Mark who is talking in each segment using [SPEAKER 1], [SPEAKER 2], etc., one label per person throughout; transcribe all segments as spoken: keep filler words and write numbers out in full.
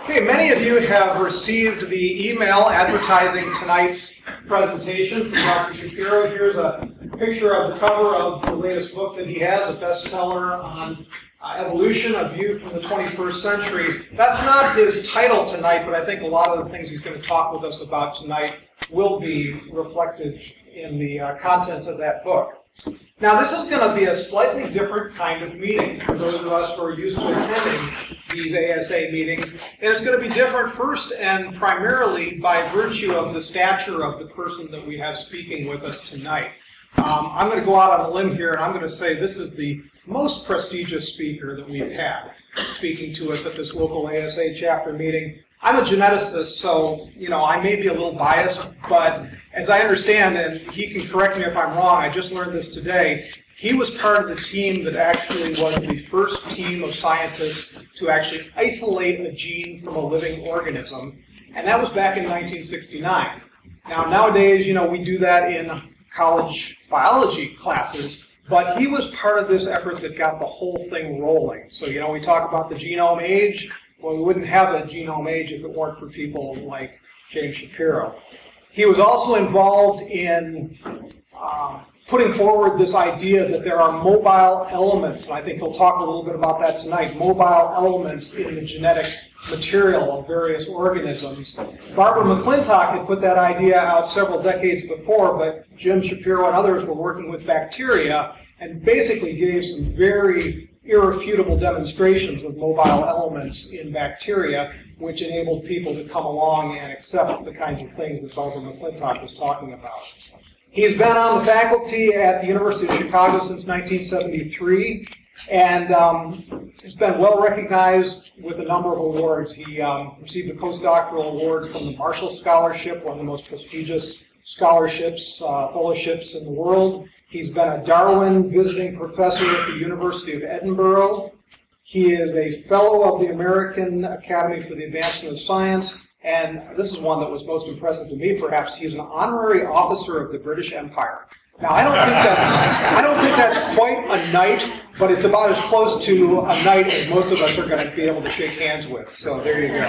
[SPEAKER 1] Okay, many of you have received the email advertising tonight's presentation from Doctor Shapiro. Here's a picture of the cover of the latest book that he has, a bestseller on uh, evolution, a view from the twenty-first century. That's not his title tonight, but I think a lot of the things he's going to talk with us about tonight will be reflected in the uh, content of that book. Now, this is going to be a slightly different kind of meeting for those of us who are used to attending these A S A meetings. And it's going to be different first and primarily by virtue of the stature of the person that we have speaking with us tonight. Um, I'm going to go out on a limb here, and I'm going to say this is the most prestigious speaker that we've had speaking to us at this local A S A chapter meeting. I'm a geneticist, so, you know, I may be a little biased, but as I understand, and he can correct me if I'm wrong, I just learned this today, he was part of the team that actually was the first team of scientists to actually isolate a gene from a living organism, and that was back in nineteen sixty-nine. Now, nowadays, you know, we do that in college biology classes, but he was part of this effort that got the whole thing rolling. So, you know, we talk about the genome age. Well, we wouldn't have a genome age if it weren't for people like James Shapiro. He was also involved in uh, putting forward this idea that there are mobile elements, and I think he'll talk a little bit about that tonight, mobile elements in the genetic material of various organisms. Barbara McClintock had put that idea out several decades before, but Jim Shapiro and others were working with bacteria and basically gave some very irrefutable demonstrations of mobile elements in bacteria, which enabled people to come along and accept the kinds of things that Barbara McClintock was talking about. He's been on the faculty at the University of Chicago since nineteen seventy-three, and um, has been well recognized with a number of awards. He um, received a postdoctoral award from the Marshall Scholarship, one of the most prestigious scholarships, uh, fellowships in the world. He's been a Darwin visiting professor at the University of Edinburgh. He is a fellow of the American Academy for the Advancement of Science, and this is one that was most impressive to me, perhaps. He's an honorary officer of the British Empire. Now, I don't think that's, I don't think that's quite a knight, but it's about as close to a knight as most of us are going to be able to shake hands with. So there you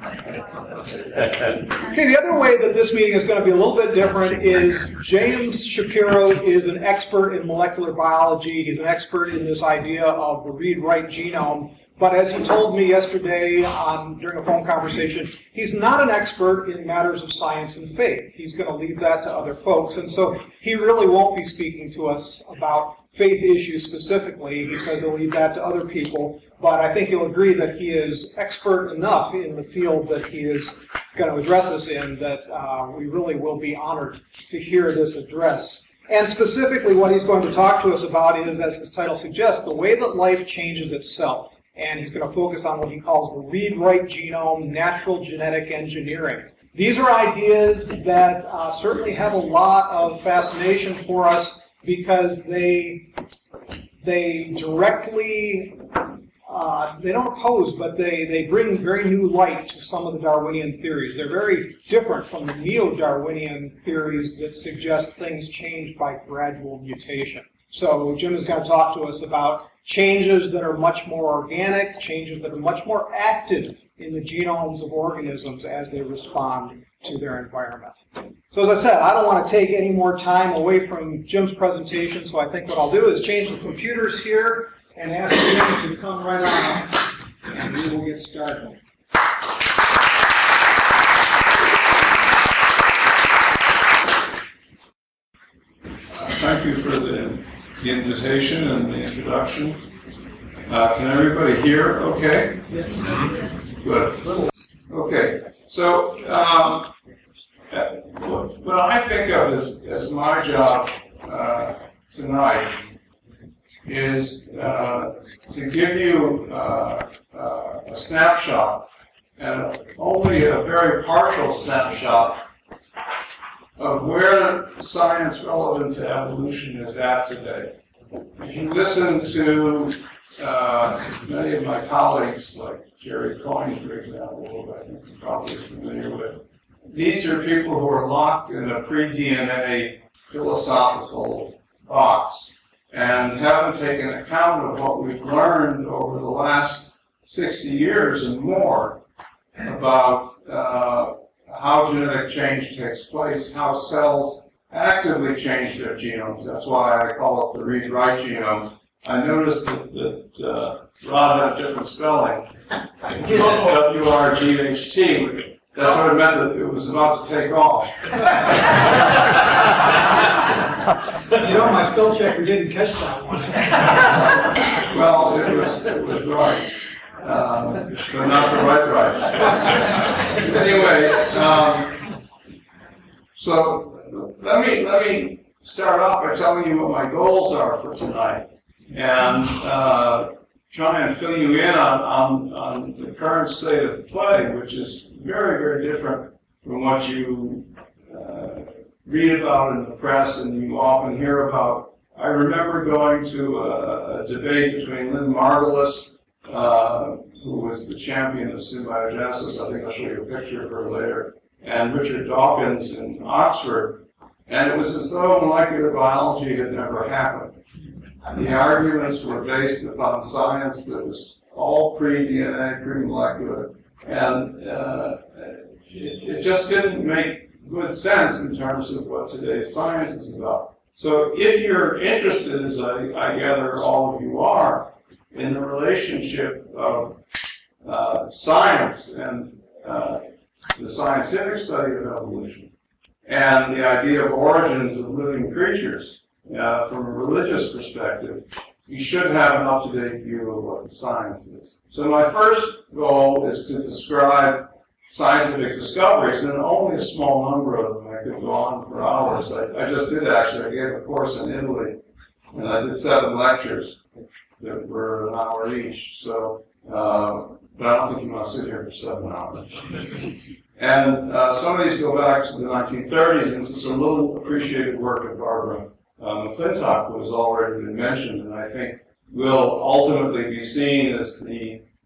[SPEAKER 1] go. Okay, the other way that this meeting is going to be a little bit different is James Shapiro is an expert in molecular biology. He's an expert in this idea of the read-write genome. But as he told me yesterday um, during a phone conversation, he's not an expert in matters of science and faith. He's going to leave that to other folks. And so he really won't be speaking to us about faith issues specifically. He said he'll leave that to other people. But I think he'll agree that he is expert enough in the field that he is going to address us in that uh, we really will be honored to hear this address. And specifically what he's going to talk to us about is, as his title suggests, the way that life changes itself. And he's going to focus on what he calls the read-write genome, natural genetic engineering. These are ideas that uh, certainly have a lot of fascination for us because they they directly, uh, they don't oppose, but they, they bring very new light to some of the Darwinian theories. They're very different from the neo-Darwinian theories that suggest things change by gradual mutation. So Jim is going to talk to us about changes that are much more organic, changes that are much more active in the genomes of organisms as they respond to their environment. So as I said, I don't want to take any more time away from Jim's presentation, so I think what I'll do is change the computers here and ask Jim to come right on up, and we will get started.
[SPEAKER 2] Uh, thank you for the, the invitation and the introduction. Uh, can everybody hear okay?
[SPEAKER 1] Yes.
[SPEAKER 2] Good. Okay. So, um, what I think of as, as my job uh, tonight is uh, to give you uh, uh, a snapshot, and only a very partial snapshot, of where science relevant to evolution is at today. If you listen to uh, many of my colleagues, like Jerry Coyne, for example, who I think you're probably familiar with, these are people who are locked in a pre-D N A philosophical box and haven't taken account of what we've learned over the last sixty years and more about uh, how genetic change takes place, how cells actively change their genomes. That's why I call it the read-write genome. I noticed that, that uh, Rod had different spelling. W R G H T. That's what it meant that it was about to take off.
[SPEAKER 1] You know, my spell checker didn't catch that one.
[SPEAKER 2] Well, it was, it was right. Um, but not the right right. Anyway, um, so let me, let me start off by telling you what my goals are for tonight. And uh, try and fill you in on, on, on the current state of play, which is very, very different from what you uh, read about in the press and you often hear about. I remember going to a, a debate between Lynn Margulis, uh, who was the champion of symbiogenesis, I think I'll show you a picture of her later, and Richard Dawkins in Oxford, and it was as though molecular biology had never happened. The arguments were based upon science that was all pre-D N A, pre-molecular, and uh, it, it just didn't make good sense in terms of what today's science is about. So if you're interested, as I, I gather all of you are, in the relationship of uh, science and uh, the scientific study of evolution and the idea of origins of living creatures, Uh, from a religious perspective, you should have an up-to-date view of what the science is. So my first goal is to describe scientific discoveries, and only a small number of them. I could go on for hours. I, I just did actually. I gave a course in Italy, and I did seven lectures that were an hour each. So, uh, but I don't think you want to sit here for seven hours. And uh, some of these go back to the nineteen thirties and to some little appreciated work of Barbara Um, McClintock was already been mentioned, and I think will ultimately be seen as the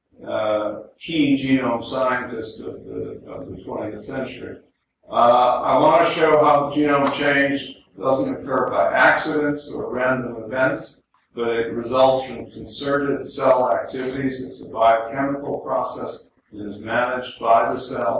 [SPEAKER 2] uh, key genome scientist of the, of the twentieth century. Uh, I want to show how genome change doesn't occur by accidents or random events, but it results from concerted cell activities. It's a biochemical process that is managed by the cell.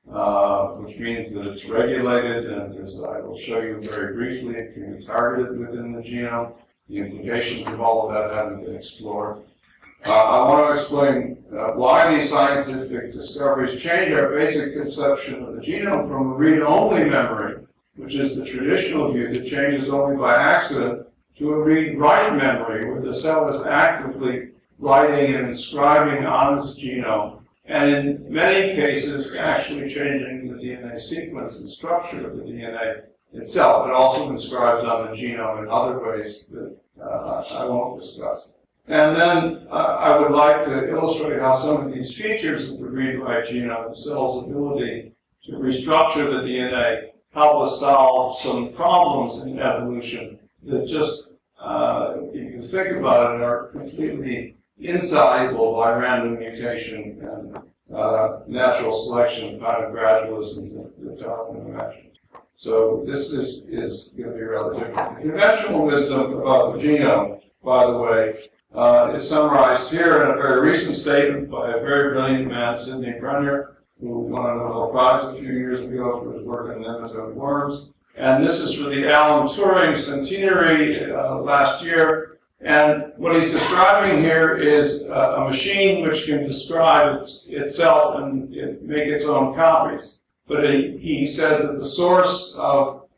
[SPEAKER 2] Uh, which means that it's regulated, and as I will show you very briefly, it can be targeted within the genome. The implications of all of that haven't been explored. Uh, I want to explain uh, why these scientific discoveries change our basic conception of the genome from a read-only memory, which is the traditional view that changes only by accident, to a read-write memory, where the cell is actively writing and inscribing on its genome, and in many cases, actually changing the D N A sequence and structure of the D N A itself. It also inscribes on the genome in other ways that uh, I won't discuss. And then uh, I would like to illustrate how some of these features of the read-write genome, the cell's ability to restructure the D N A, help us solve some problems in evolution that just, uh, if you think about it, are completely insoluble by random mutation and uh, natural selection, kind of gradualism that, that Darwin imagined. So this is, is going to be rather different. The conventional wisdom about the genome, by the way, uh, is summarized here in a very recent statement by a very brilliant man, Sidney Brenner, who won a Nobel Prize a few years ago for his work on nematode worms. And this is for the Alan Turing centenary uh, last year. And what he's describing here is uh, a machine which can describe its, itself and it, make its own copies. But he, he says that the source of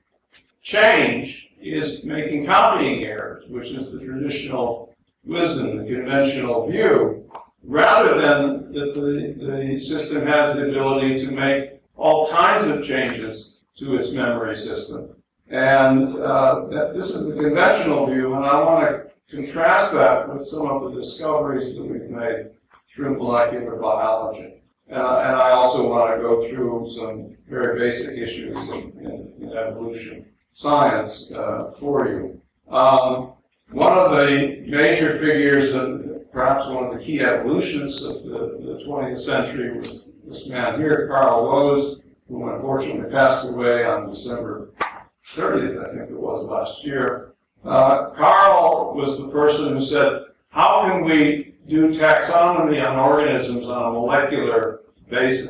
[SPEAKER 2] change is making copying errors, which is the traditional wisdom, the conventional view, rather than that the, the system has the ability to make all kinds of changes to its memory system. And uh, that, this is the conventional view, and I want to contrast that with some of the discoveries that we've made through molecular biology. Uh, and I also want to go through some very basic issues in, in, in evolution science uh, for you. Um, one of the major figures, and perhaps one of the key evolutionists of the, the twentieth century, was this man here, Carl Woese, who unfortunately passed away on December thirtieth, I think it was, last year. Uh, Carl was the person who said, how can we do taxonomy on organisms on a molecular basis?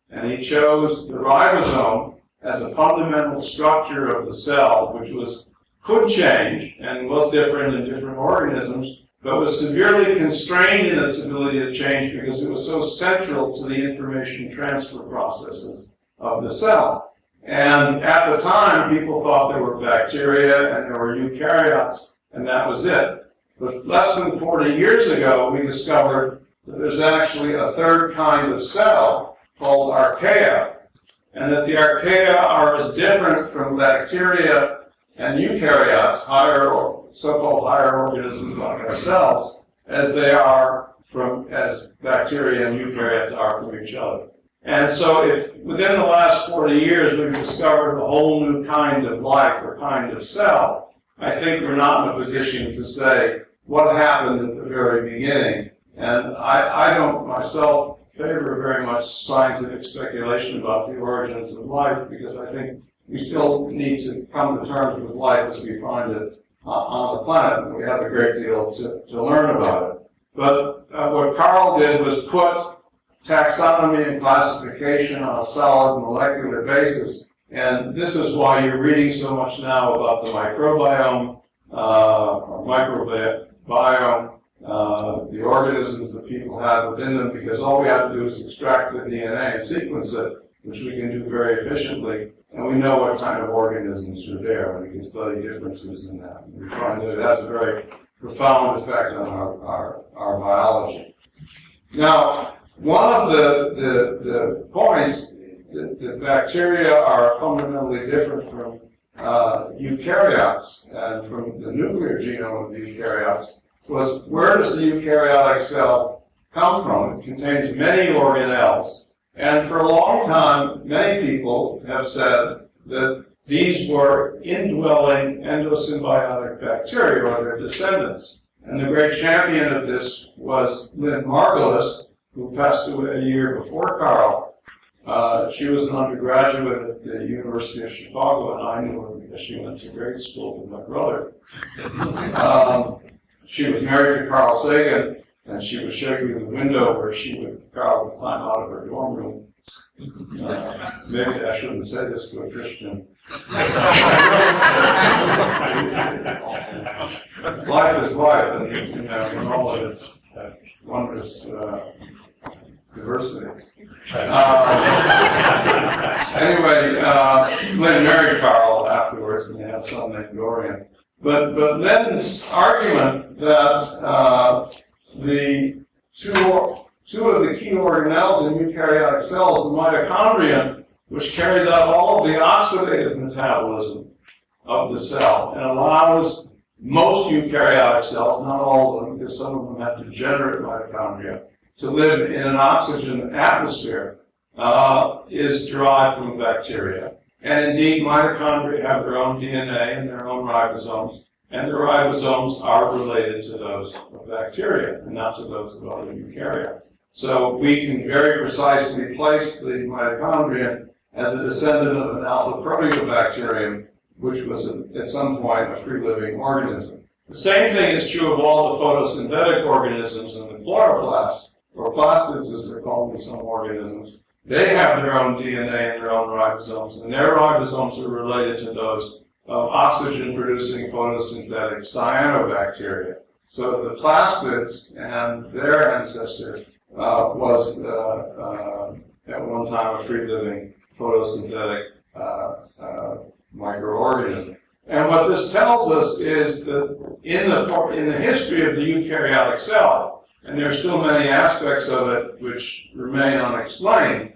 [SPEAKER 2] And he chose the ribosome as a fundamental structure of the cell, which was could change and was different in different organisms, but was severely constrained in its ability to change because it was so central to the information transfer processes of the cell. And at the time, people thought there were bacteria and there were eukaryotes, and that was it. But less than forty years ago, we discovered that there's actually a third kind of cell called archaea, and that the archaea are as different from bacteria and eukaryotes, higher or so-called higher organisms like ourselves, as they are from, as bacteria and eukaryotes are from each other. And so if within the last forty years we've discovered a whole new kind of life or kind of cell, I think we're not in a position to say what happened at the very beginning. And I, I don't myself favor very much scientific speculation about the origins of life, because I think we still need to come to terms with life as we find it uh, on the planet, and we have a great deal to, to learn about it. But uh, what Carl did was put taxonomy and classification on a solid molecular basis, and this is why you're reading so much now about the microbiome, uh, or microbiome, uh, the organisms that people have within them, because all we have to do is extract the D N A and sequence it, which we can do very efficiently, and we know what kind of organisms are there, and we can study differences in that. And we find that it has a very profound effect on our, our, our biology. Now, one of the, the, the points that, that bacteria are fundamentally different from uh, eukaryotes and from the nuclear genome of the eukaryotes was, where does the eukaryotic cell come from? It contains many organelles. And for a long time, many people have said that these were indwelling endosymbiotic bacteria, or their descendants. And the great champion of this was Lynn Margulis, who passed away a year before Carl. Uh, she was an undergraduate at the University of Chicago, and I knew her because she went to grade school with my brother. Um, she was married to Carl Sagan, and she was showing me the window where she would, Carl would climb out of her dorm room. Uh, maybe I shouldn't say this to a Christian. Life is life, and you know, and all of its uh, wondrous uh, diversity. Uh, anyway, uh, Lynn married Carl afterwards, and they had a son named Dorian. But but Lynn's argument that uh, the two two of the key organelles in eukaryotic cells, the mitochondrion, which carries out all of the oxidative metabolism of the cell and allows most eukaryotic cells, not all of them, because some of them have degenerate mitochondria, to live in an oxygen atmosphere, uh, is derived from bacteria. And indeed, mitochondria have their own D N A and their own ribosomes, and the ribosomes are related to those of bacteria and not to those of other eukaryotes. So we can very precisely place the mitochondrion as a descendant of an alpha proteobacterium, which was a, at some point a free-living organism. The same thing is true of all the photosynthetic organisms in the chloroplast, or plastids as they're called in some organisms. They have their own D N A and their own ribosomes, and their ribosomes are related to those of oxygen-producing photosynthetic cyanobacteria. So the plastids and their ancestor uh, was uh, uh, at one time a free-living photosynthetic uh, uh, microorganism. And what this tells us is that in the in the history of the eukaryotic cell, and there are still many aspects of it which remain unexplained,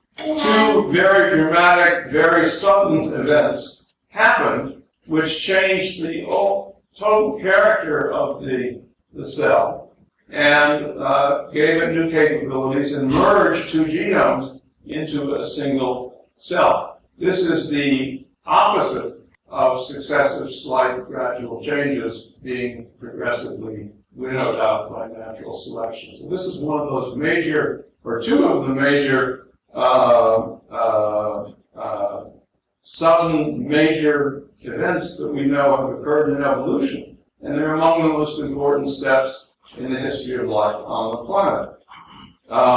[SPEAKER 2] two very dramatic, very sudden events happened which changed the total character of the, the cell and uh, gave it new capabilities and merged two genomes into a single cell. This is the opposite of successive, slight, gradual changes being progressively winnowed out by natural selection. So this is one of those major, or two of the major uh, uh, uh, sudden major events that we know have occurred in evolution, and they're among the most important steps in the history of life on the planet. Uh,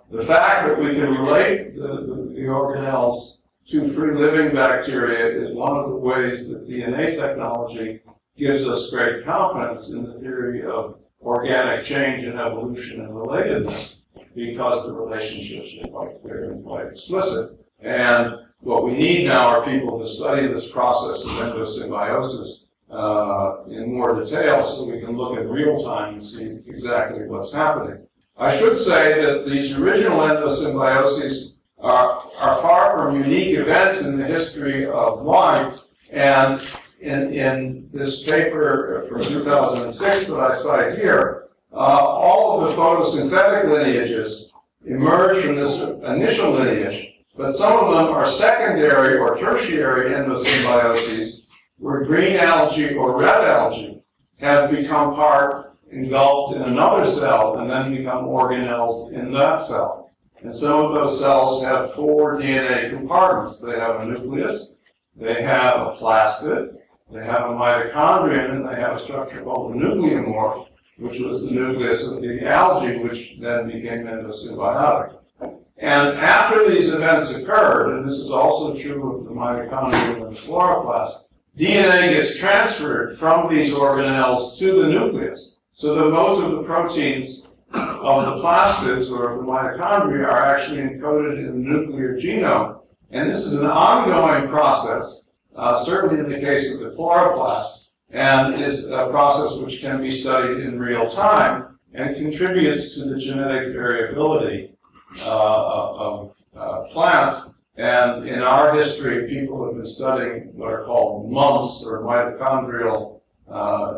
[SPEAKER 2] The fact that we can relate the, the, the organelles to free-living bacteria is one of the ways that D N A technology gives us great confidence in the theory of organic change and evolution and relatedness, because the relationships are quite clear and quite explicit. And what we need now are people to study this process of endosymbiosis uh, in more detail so we can look in real time and see exactly what's happening. I should say that these original endosymbioses are, are far from unique events in the history of life, and in, in this paper from two thousand six that I cite here, uh, all of the photosynthetic lineages emerge from this initial lineage, but some of them are secondary or tertiary endosymbioses, where green algae or red algae have become part, engulfed in another cell, and then become organelles in that cell. And some of those cells have four D N A compartments. They have a nucleus, they have a plastid, they have a mitochondrion, and they have a structure called the nucleomorph, which was the nucleus of the algae, which then became endosymbiotic. And after these events occurred, and this is also true of the mitochondrion and the chloroplast, D N A gets transferred from these organelles to the nucleus, so that most of the proteins of the plastids or the mitochondria are actually encoded in the nuclear genome. And this is an ongoing process, uh, certainly in the case of the chloroplasts, and is a process which can be studied in real time and contributes to the genetic variability uh, of uh, plants. And in our history, people have been studying what are called mumps or mitochondrial uh,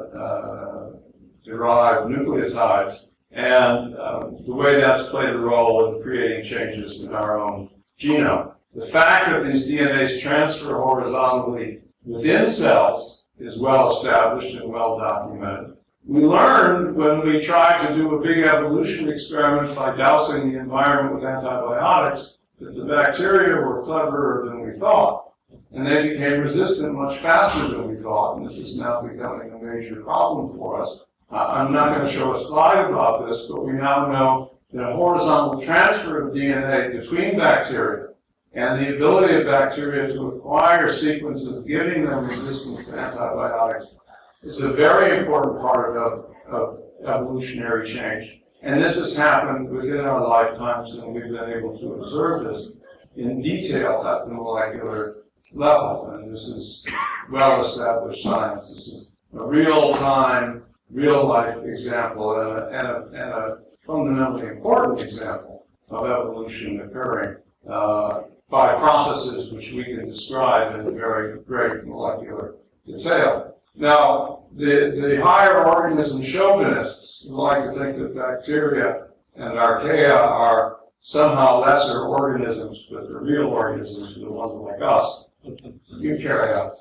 [SPEAKER 2] uh, derived nucleotides, and uh, the way that's played a role in creating changes in our own genome. The fact that these D N As transfer horizontally within cells is well established and well documented. We learned when we tried to do a big evolution experiment by dousing the environment with antibiotics that the bacteria were cleverer than we thought, and they became resistant much faster than we thought, and this is now becoming a major problem for us. Uh, I'm not going to show a slide about this, but we now know that a horizontal transfer of D N A between bacteria and the ability of bacteria to acquire sequences giving them resistance to antibiotics is a very important part of, of evolutionary change. And this has happened within our lifetimes, and we've been able to observe this in detail at the molecular level. And this is well-established science. This is a real-time, real-life example and a, and, a, and a fundamentally important example of evolution occurring uh, by processes which we can describe in very great molecular detail. Now, the, the higher organism chauvinists who like to think that bacteria and archaea are somehow lesser organisms, but the real organisms are the ones like us, eukaryotes,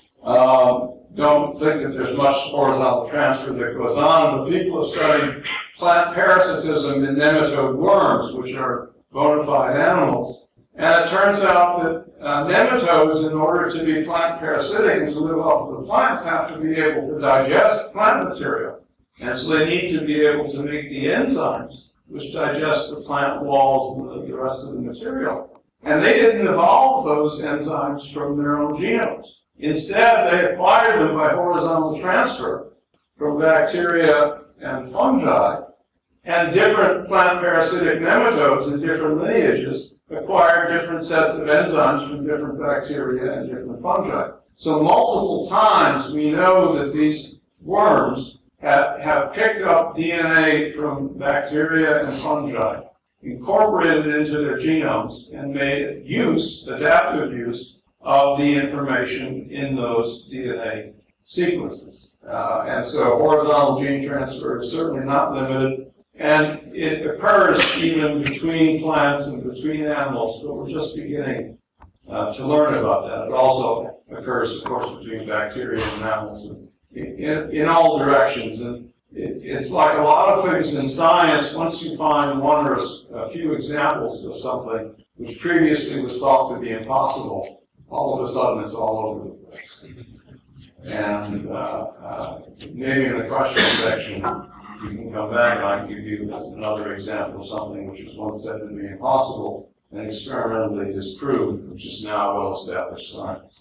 [SPEAKER 2] um, don't think that there's much horizontal transfer that goes on. The people have studied plant parasitism in nematode worms, which are bona fide animals. And it turns out that uh, nematodes, in order to be plant parasitic and to live off of the plants, have to be able to digest plant material. And so they need to be able to make the enzymes which digest the plant walls and the, the rest of the material. And they didn't evolve those enzymes from their own genomes. Instead, they acquired them by horizontal transfer from bacteria and fungi, and different plant parasitic nematodes in different lineages acquired different sets of enzymes from different bacteria and different fungi. So multiple times we know that these worms have, have picked up D N A from bacteria and fungi, incorporated it into their genomes, and made use, adaptive use, of the information in those D N A sequences. Uh, and so horizontal gene transfer is certainly not limited. And it occurs even between plants and between animals, but we're just beginning uh, to learn about that. It also occurs, of course, between bacteria and mammals, and in, in all directions. And it, it's like a lot of things in science. Once you find one or a few examples of something which previously was thought to be impossible, all of a sudden it's all over the place. And uh, uh, maybe in the question section, you can come back and I can give you another example of something which was once said to be impossible and experimentally disproved, which is now well-established science.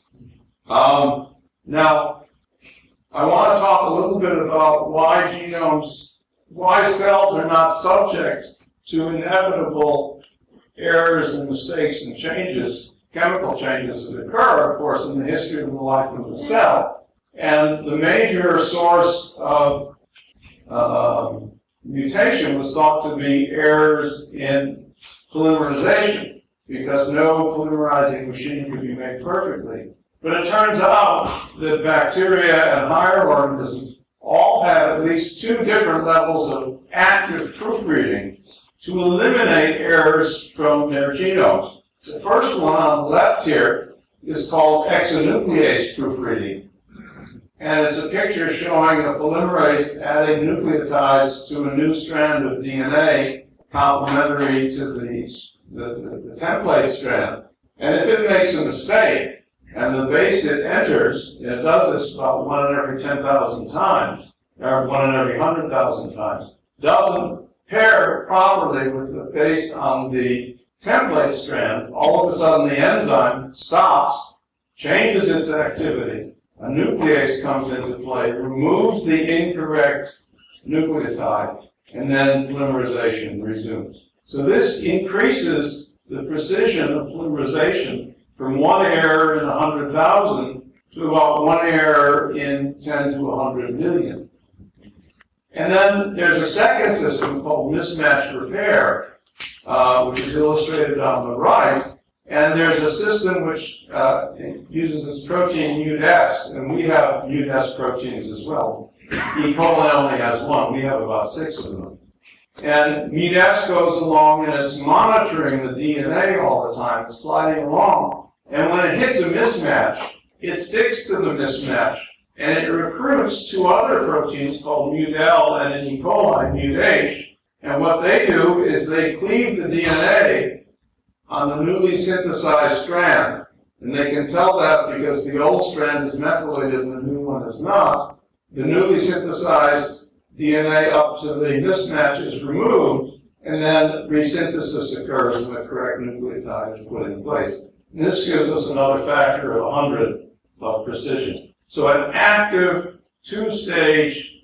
[SPEAKER 2] Um, now, I want to talk a little bit about why genomes, why cells are not subject to inevitable errors and mistakes and changes, chemical changes that occur, of course, in the history of the life of the cell. And the major source of uh, mutation was thought to be errors in polymerization, because no polymerizing machine could be made perfectly. But it turns out that bacteria and higher organisms all have at least two different levels of active proofreading to eliminate errors from their genomes. The first one on the left here is called exonuclease proofreading. And it's a picture showing a polymerase adding nucleotides to a new strand of D N A complementary to the, the, the, the template strand. And if it makes a mistake, and the base it enters, and it does this about one in every ten thousand times, or one in every one hundred thousand times, doesn't pair properly with the base on the template strand, all of a sudden the enzyme stops, changes its activity, a nuclease comes into play, removes the incorrect nucleotide, and then polymerization resumes. So this increases the precision of polymerization from one error in one hundred thousand to about one error in ten to one hundred million. And then there's a second system called mismatch repair, uh, which is illustrated on the right. And there's a system which uh, uses this protein M U D S, and we have M U D S proteins as well. E. coli only has one. We have about six of them. And M U D S goes along and it's monitoring the D N A all the time, it's sliding along. And when it hits a mismatch, it sticks to the mismatch, and it recruits two other proteins called M U D L and in E. coli, M U D H. And what they do is they cleave the D N A on the newly synthesized strand. And they can tell that because the old strand is methylated and the new one is not. The newly synthesized D N A up to the mismatch is removed, and then resynthesis occurs and the correct nucleotide is put in place. And this gives us another factor of one hundred of precision. So an active, two-stage,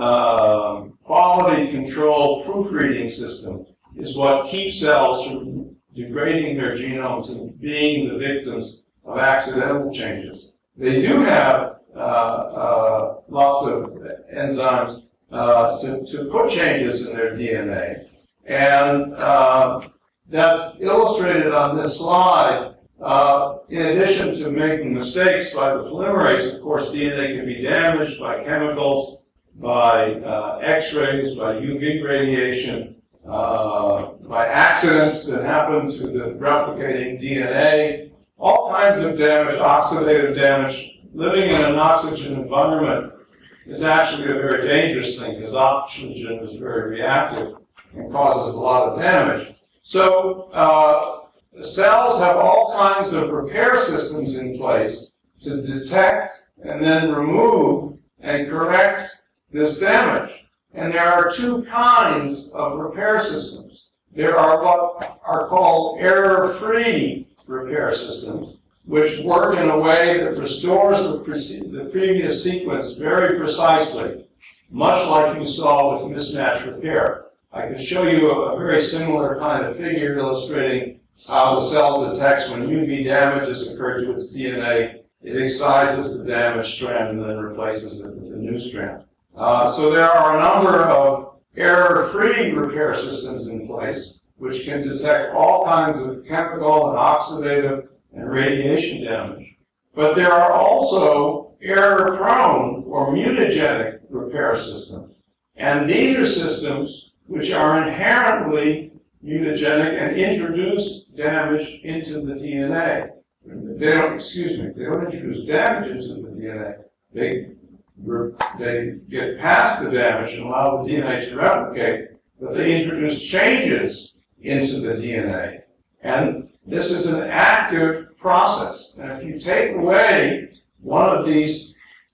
[SPEAKER 2] uh, quality control proofreading system is what keeps cells from degrading their genomes and being the victims of accidental changes. They do have uh, uh, lots of enzymes uh, to, to put changes in their D N A. And uh, that's illustrated on this slide. Uh, in addition to making mistakes by the polymerase, of course, D N A can be damaged by chemicals, by uh, X-rays, by U V radiation, uh, by accidents that happen to the replicating D N A, all kinds of damage, oxidative damage. Living in an oxygen environment is actually a very dangerous thing because oxygen is very reactive and causes a lot of damage. So, uh, the cells have all kinds of repair systems in place to detect and then remove and correct this damage. And there are two kinds of repair systems. There are what are called error-free repair systems, which work in a way that restores the, pre- the previous sequence very precisely, much like you saw with mismatch repair. I can show you a, a very similar kind of figure illustrating how the cell detects when U V damage has occurred to its D N A. It excises the damaged strand and then replaces it with a new strand. Uh, so there are a number of error-free repair systems in place which can detect all kinds of chemical and oxidative and radiation damage. But there are also error-prone or mutagenic repair systems. And these are systems which are inherently mutagenic and introduce damage into the D N A. They don't, excuse me, they don't introduce damage into the D N A. They, they get past the damage and allow the D N A to replicate, but they introduce changes into the D N A. And this is an active process. And if you take away one of these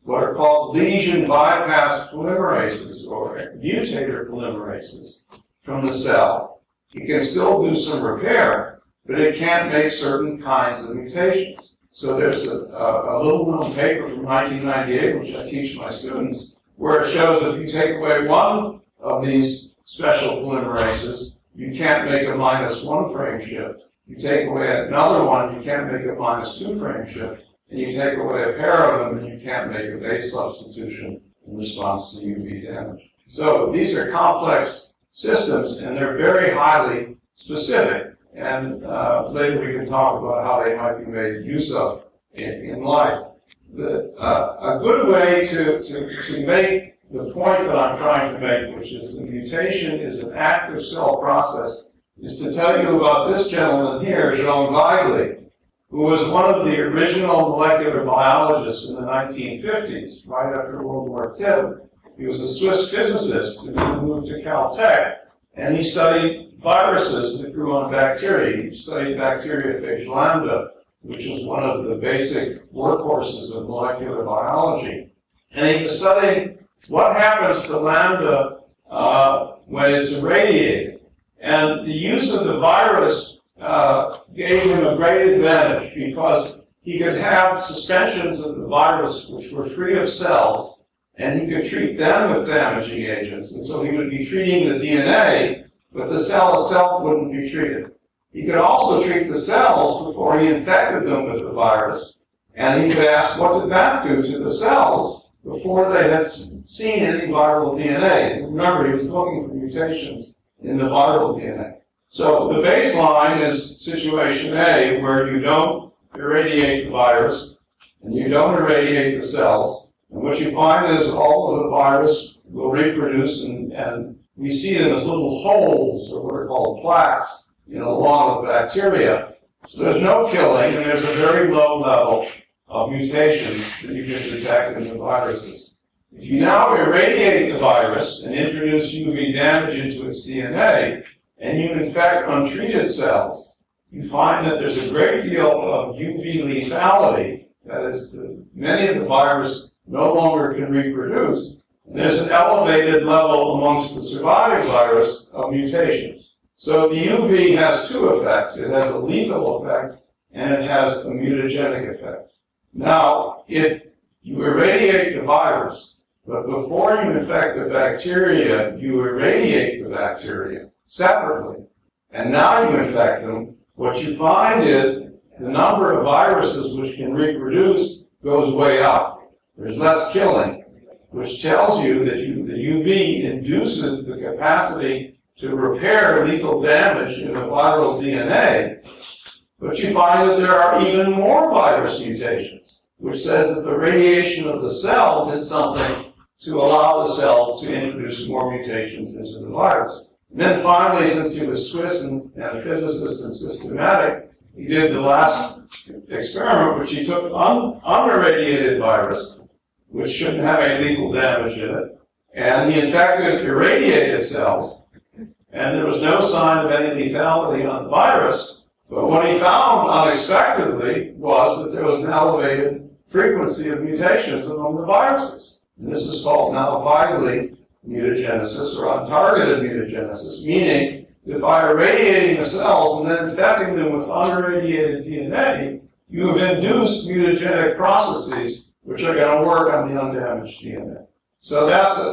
[SPEAKER 2] what are called lesion bypass polymerases or mutator polymerases from the cell. It can still do some repair, but it can't make certain kinds of mutations. So there's a, a, a little known paper from nineteen ninety-eight, which I teach my students, where it shows that if you take away one of these special polymerases, you can't make a minus one frame shift. You take away another one, you can't make a minus two frame shift. And you take away a pair of them, and you can't make a base substitution in response to U V damage. So these are complex systems, and they're very highly specific. And uh, later we can talk about how they might be made use of in, in life. The, uh, a good way to, to, to make the point that I'm trying to make, which is the mutation is an active cell process, is to tell you about this gentleman here, Jean Weigli, who was one of the original molecular biologists in the nineteen fifties, right after World War Two. He was a Swiss physicist who moved to Caltech, and he studied viruses that grew on bacteria. He studied bacteriophage lambda, which is one of the basic workhorses of molecular biology. And he was studying what happens to lambda uh, when it's irradiated. And the use of the virus uh, gave him a great advantage because he could have suspensions of the virus which were free of cells, and he could treat them with damaging agents. And so he would be treating the D N A, but the cell itself wouldn't be treated. He could also treat the cells before he infected them with the virus, and he could ask what did that do to the cells before they had seen any viral D N A. Remember, he was looking for mutations in the viral D N A. So the baseline is situation A, where you don't irradiate the virus, and you don't irradiate the cells, and what you find is all of the virus will reproduce, and, and we see them as little holes, or what are called plaques, in a lot of bacteria. So there's no killing, and there's a very low level of mutations that you can detect in the viruses. If you now irradiate the virus and introduce U V damage into its D N A, and you infect untreated cells, you find that there's a great deal of U V lethality. That is, the, many of the virus no longer can reproduce. And there's an elevated level amongst the surviving virus of mutations. So the U V has two effects. It has a lethal effect, and it has a mutagenic effect. Now, if you irradiate the virus, but before you infect the bacteria, you irradiate the bacteria separately, and now you infect them, what you find is the number of viruses which can reproduce goes way up. There's less killing, which tells you that you, the U V induces the capacity to repair lethal damage in the viral D N A, but you find that there are even more virus mutations, which says that the radiation of the cell did something to allow the cell to introduce more mutations into the virus. And then finally, since he was Swiss and, and a physicist and systematic, he did the last experiment, which he took un, unirradiated virus, which shouldn't have any lethal damage in it, and he infected irradiated cells, and there was no sign of any lethality on the virus. But what he found unexpectedly was that there was an elevated frequency of mutations among the viruses. And this is called now Weigli mutagenesis, or untargeted mutagenesis, meaning that by irradiating the cells and then infecting them with unirradiated D N A, you have induced mutagenic processes which are going to work on the undamaged D N A. So that's a,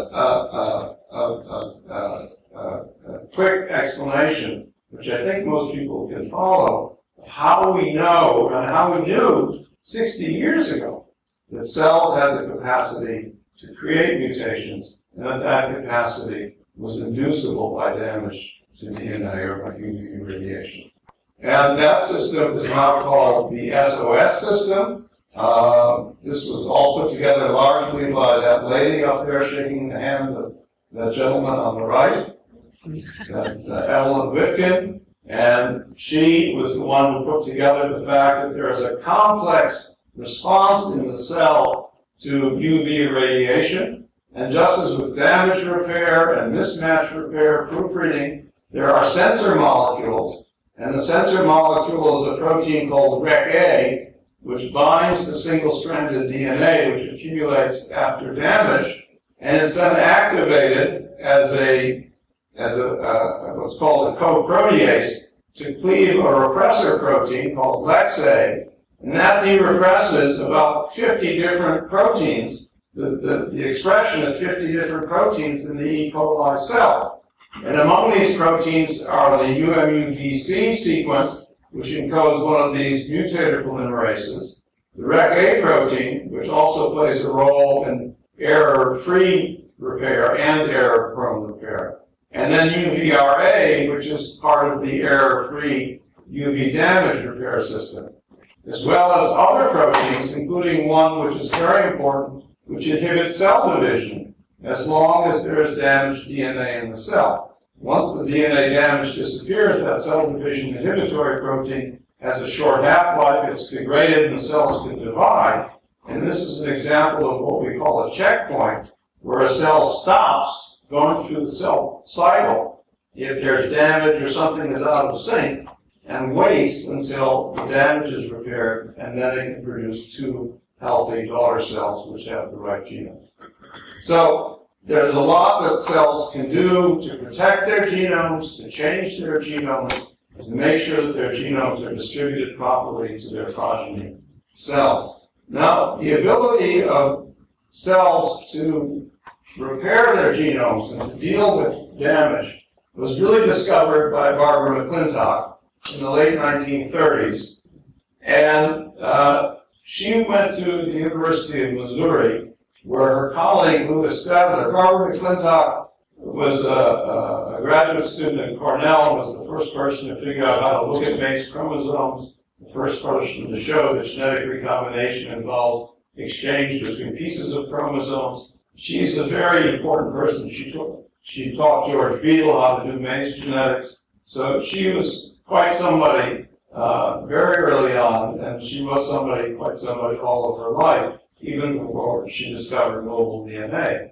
[SPEAKER 2] a, a, a, a, a, a quick explanation, which I think most people can follow, of how we know and how we knew sixty years ago that cells had the capacity to create mutations, and that that capacity was inducible by damage to D N A or by U V radiation. And that system is now called the S O S system. Uh, this was all put together largely by that lady up there shaking the hand of that gentleman on the right, that, uh, Evelyn Witkin, and she was the one who put together the fact that there is a complex response in the cell to U V irradiation. And just as with damage repair and mismatch repair, proofreading, there are sensor molecules, and the sensor molecule is a protein called R E C A which binds the single-stranded D N A, which accumulates after damage, and is then activated as a as a uh, what's called a coprotease to cleave a repressor protein called Lex A, and that de-represses about fifty different proteins, the, the, the expression of fifty different proteins in the E. coli cell. And among these proteins are the U M U V C sequence, which encodes one of these mutator polymerases, the Rec A protein, which also plays a role in error-free repair and error-prone repair, and then U V R A, which is part of the error-free U V damage repair system, as well as other proteins, including one which is very important, which inhibits cell division as long as there is damaged D N A in the cell. Once the D N A damage disappears, that cell division inhibitory protein has a short half-life, it's degraded, and the cells can divide. And this is an example of what we call a checkpoint, where a cell stops going through the cell cycle if there's damage or something is out of sync, and waits until the damage is repaired, and then it can produce two healthy daughter cells which have the right genome. So there's a lot that cells can do to protect their genomes, to change their genomes, to make sure that their genomes are distributed properly to their progeny cells. Now, the ability of cells to repair their genomes and to deal with damage was really discovered by Barbara McClintock in the late nineteen thirties. And uh, she went to the University of Missouri, where her colleague, Louis Stadler, Barbara McClintock was a, a graduate student at Cornell, was the first person to figure out how to look at base chromosomes, the first person to show that genetic recombination involves exchange between pieces of chromosomes. She's a very important person. She taught, she taught George Beadle how to do maze genetics. So she was quite somebody uh, very early on, and she was somebody, quite somebody all of her life, even before she discovered mobile D N A.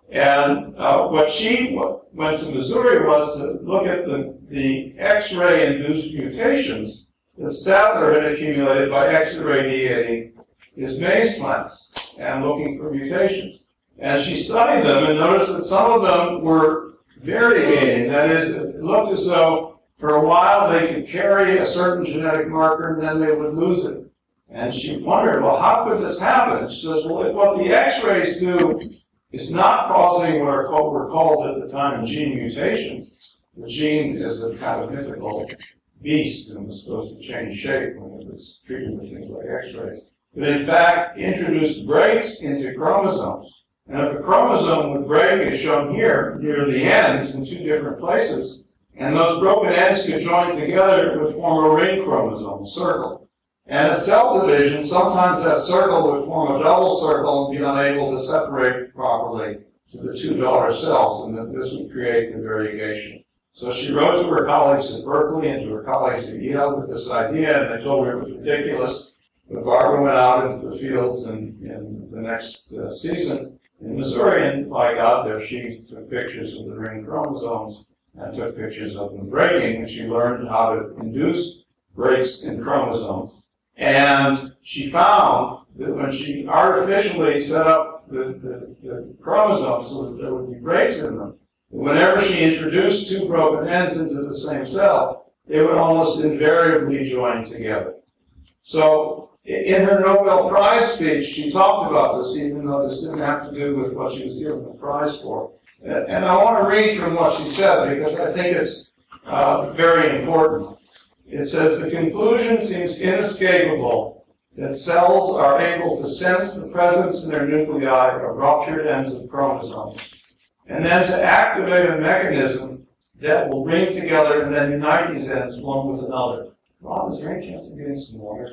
[SPEAKER 2] And uh, what she w- went to Missouri was to look at the, the X-ray induced mutations that Stadler had accumulated by X-irradiating his maize plants and looking for mutations. And she studied them and noticed that some of them were variegating. That is, it looked as though for a while they could carry a certain genetic marker and then they would lose it. And she wondered, well, how could this happen? She says, well, if what the X-rays do is not causing what are called, were called at the time gene mutations. The gene is a kind of mythical beast and was supposed to change shape when it was treated with things like X-rays. But in fact, introduced breaks into chromosomes. And if a chromosome would break, as shown here, near the ends in two different places, and those broken ends could join together, it would form a ring chromosome, a circle. And at cell division, sometimes that circle would form a double circle and be unable to separate properly to the two daughter cells, and that this would create the variegation. So she wrote to her colleagues at Berkeley and to her colleagues at Yale with this idea, and they told her it was ridiculous. But Barbara went out into the fields in, in the next uh, season in Missouri, and like out there, she took pictures of the ring chromosomes and took pictures of them breaking, and she learned how to induce breaks in chromosomes. And she found that when she artificially set up the, the, the chromosomes so that there would be breaks in them, whenever she introduced two broken ends into the same cell, they would almost invariably join together. So in her Nobel Prize speech, she talked about this, even though this didn't have to do with what she was given the prize for. And I want to read from what she said because I think it's uh, very important. It says, the conclusion seems inescapable that cells are able to sense the presence in their nuclei of ruptured ends of chromosomes, and then to activate a mechanism that will bring together and then unite these ends one with another. Rob, is there any chance of getting some water?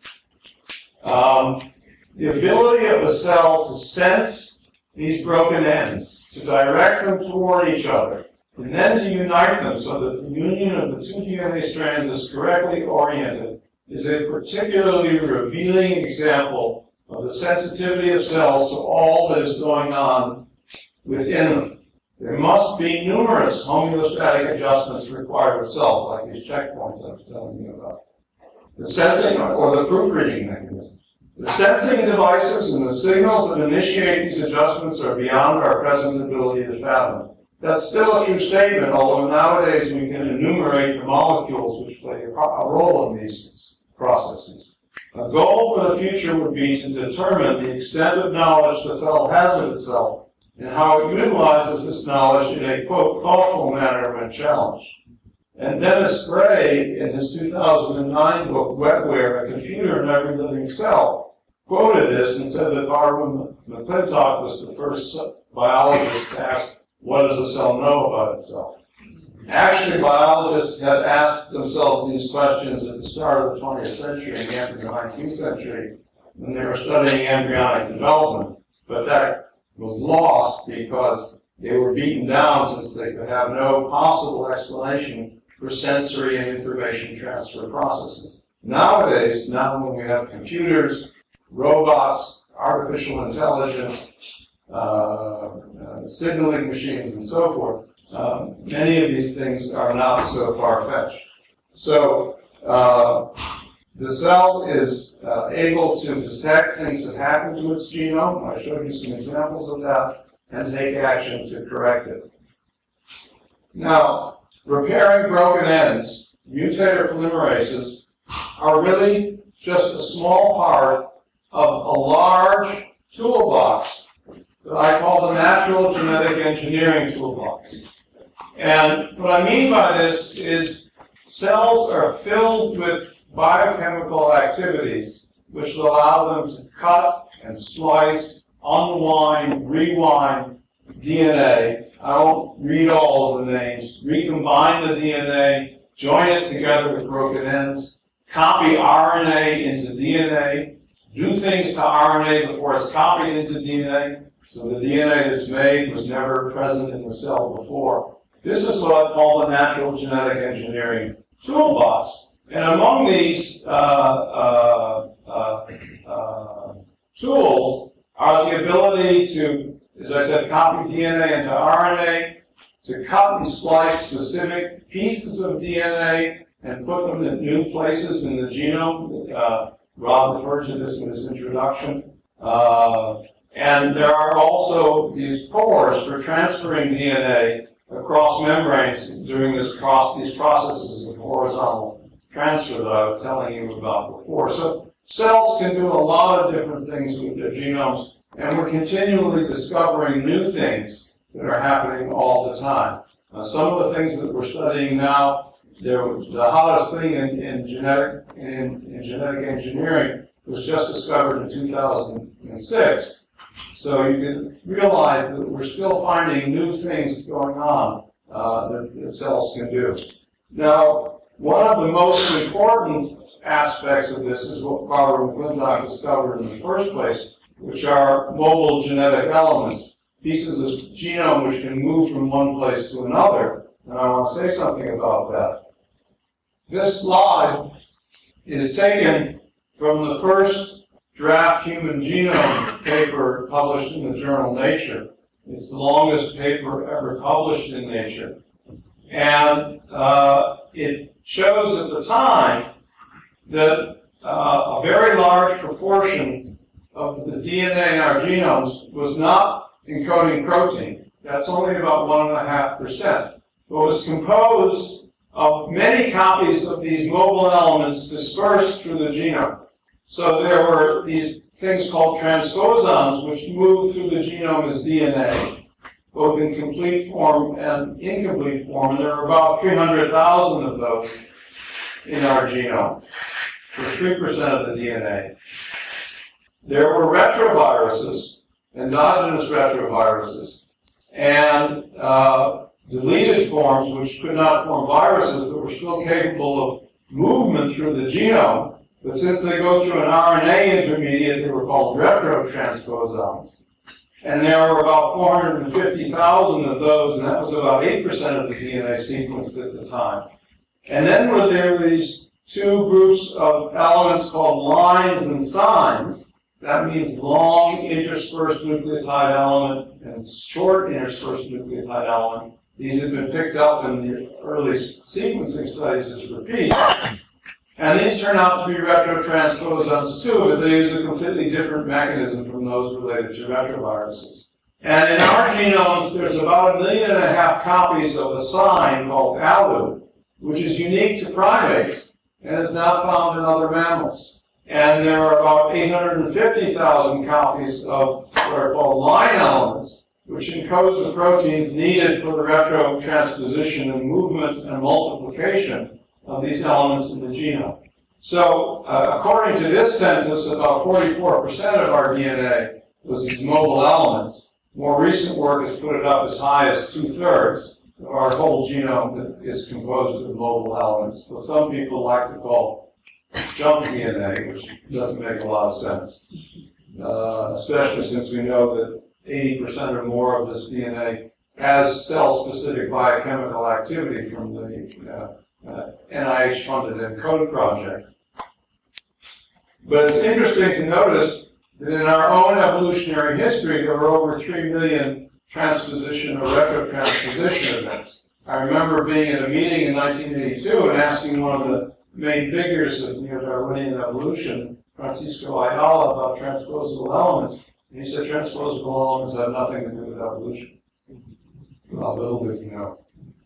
[SPEAKER 2] Um, the ability of a cell to sense these broken ends, to direct them toward each other, and then to unite them so that the union of the two D N A strands is correctly oriented, is a particularly revealing example of the sensitivity of cells to all that is going on within them. There must be numerous homeostatic adjustments required with cells, like these checkpoints I was telling you about. The sensing or the proofreading mechanism. The sensing devices and the signals that initiate these adjustments are beyond our present ability to fathom. That's still a true statement, although nowadays we can enumerate the molecules which play a role in these processes. A goal for the future would be to determine the extent of knowledge the cell has of itself and how it utilizes this knowledge in a, quote, thoughtful manner when challenged. And Dennis Gray, in his two thousand nine book, Wetware, A Computer in Every Living Cell, quoted this and said that Barbara McClintock was the first biologist to ask, what does a cell know about itself? Actually, biologists had asked themselves these questions at the start of the twentieth century and the end of the nineteenth century when they were studying embryonic development, but that was lost because they were beaten down since they could have no possible explanation for sensory and information transfer processes. Nowadays, now when we have computers, robots, artificial intelligence, uh, uh, signaling machines, and so forth, uh, many of these things are not so far-fetched. So uh, the cell is uh, able to detect things that happen to its genome. I showed you some examples of that, and take action to correct it. Now, repairing broken ends, mutator polymerases, are really just a small part of a large toolbox that I call the natural genetic engineering toolbox. And what I mean by this is cells are filled with biochemical activities which allow them to cut and slice, unwind, rewind D N A. I won't read all of the names. Recombine the D N A, join it together with broken ends, copy R N A into D N A, do things to R N A before it's copied into D N A, so the D N A that's made was never present in the cell before. This is what I call the natural genetic engineering toolbox. And among these uh, uh, uh, uh, tools are the ability to, as I said, copy D N A into R N A, to cut and splice specific pieces of D N A and put them in new places in the genome. Uh, Rob referred to this in his introduction. Uh, and there are also these pores for transferring D N A across membranes during this cross, these processes of horizontal transfer that I was telling you about before. So cells can do a lot of different things with their genomes, and we're continually discovering new things that are happening all the time. Uh, some of the things that we're studying now, there was the hottest thing in, in genetic in, in genetic engineering was just discovered in two thousand six. So you can realize that we're still finding new things going on uh, that, that cells can do. Now, one of the most important aspects of this is what Barbara McClintock discovered in the first place, which are mobile genetic elements, pieces of genome which can move from one place to another. And I want to say something about that. This slide is taken from the first draft human genome paper published in the journal Nature. It's the longest paper ever published in Nature. And uh, it shows at the time that uh, a very large proportion of the D N A in our genomes was not encoding protein. That's only about one and a half percent. But was composed of many copies of these mobile elements dispersed through the genome. So there were these things called transposons which moved through the genome as D N A, both in complete form and incomplete form. And there are about three hundred thousand of those in our genome, for three percent of the D N A. There were retroviruses, endogenous retroviruses, and uh, deleted forms which could not form viruses but were still capable of movement through the genome. But since they go through an R N A intermediate, they were called retrotransposons. And there were about four hundred fifty thousand of those, and that was about eight percent of the D N A sequenced at the time. And then were there these two groups of elements called lines and signs. That means long interspersed nucleotide element and short interspersed nucleotide element. These have been picked up in the early sequencing studies as repeats. And these turn out to be retrotransposons too, but they use a completely different mechanism from those related to retroviruses. And in our genomes, there's about a million and a half copies of a sign called A L U, which is unique to primates and is not found in other mammals. And there are about eight hundred fifty thousand copies of what are called line elements, which encodes the proteins needed for the retrotransposition and movement and multiplication of these elements in the genome. So, uh, according to this census, about forty-four percent of our D N A was these mobile elements. More recent work has put it up as high as two-thirds of our whole genome is composed of mobile elements. What some people like to call junk D N A, which doesn't make a lot of sense, uh, especially since we know that eighty percent or more of this D N A has cell-specific biochemical activity from the uh, uh, N I H-funded ENCODE project. But it's interesting to notice that in our own evolutionary history, there were over three million transposition or retrotransposition events. I remember being at a meeting in nineteen eighty-two and asking one of the main figures of neo-Darwinian evolution, Francisco Ayala, about transposable elements. And he said transposable elements have nothing to do with evolution. Well, little bit, you know.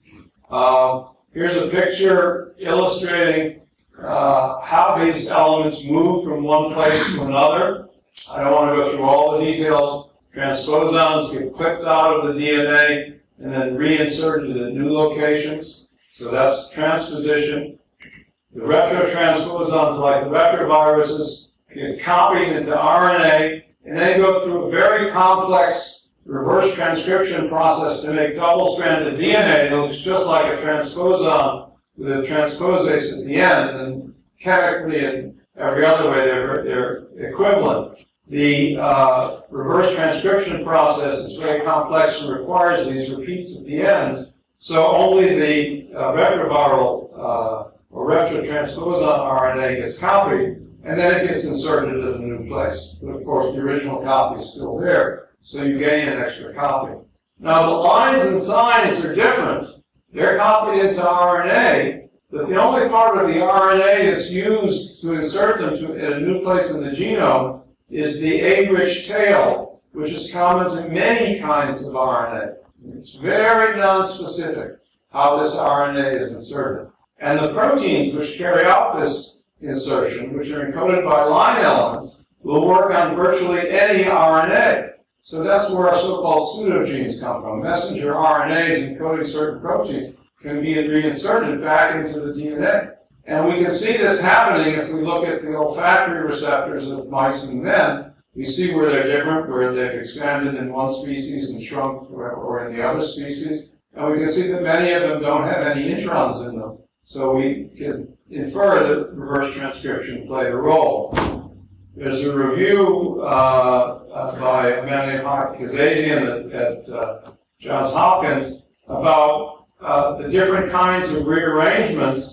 [SPEAKER 2] Uh, here's a picture illustrating uh, how these elements move from one place to another. I don't want to go through all the details. Transposons get clipped out of the D N A and then reinserted in new locations. So that's transposition. The retrotransposons, like the retroviruses, get copied into R N A and they go through a very complex reverse transcription process to make double-stranded D N A that looks just like a transposon with a transposase at the end, and chemically and every other way they're, they're equivalent. The uh, reverse transcription process is very complex and requires these repeats at the ends, so only the uh, retroviral uh, or retrotransposon R N A gets copied, and then it gets inserted in a new place. But of course, the original copy is still there, so you gain an extra copy. Now, the lines and signs are different. They're copied into R N A, but the only part of the R N A that's used to insert them to, in a new place in the genome is the A-rich tail, which is common to many kinds of R N A. It's very nonspecific how this R N A is inserted. And the proteins which carry out this insertion, which are encoded by line elements, will work on virtually any R N A. So that's where our so-called pseudogenes come from. Messenger R N As encoding certain proteins can be reinserted back into the D N A. And we can see this happening if we look at the olfactory receptors of mice and men. We see where they're different, where they've expanded in one species and shrunk or in the other species. And we can see that many of them don't have any introns in them. So we can infer that reverse transcription played a role. There's a review uh, uh, by a man named Kazazian at, at uh, Johns Hopkins about uh, the different kinds of rearrangements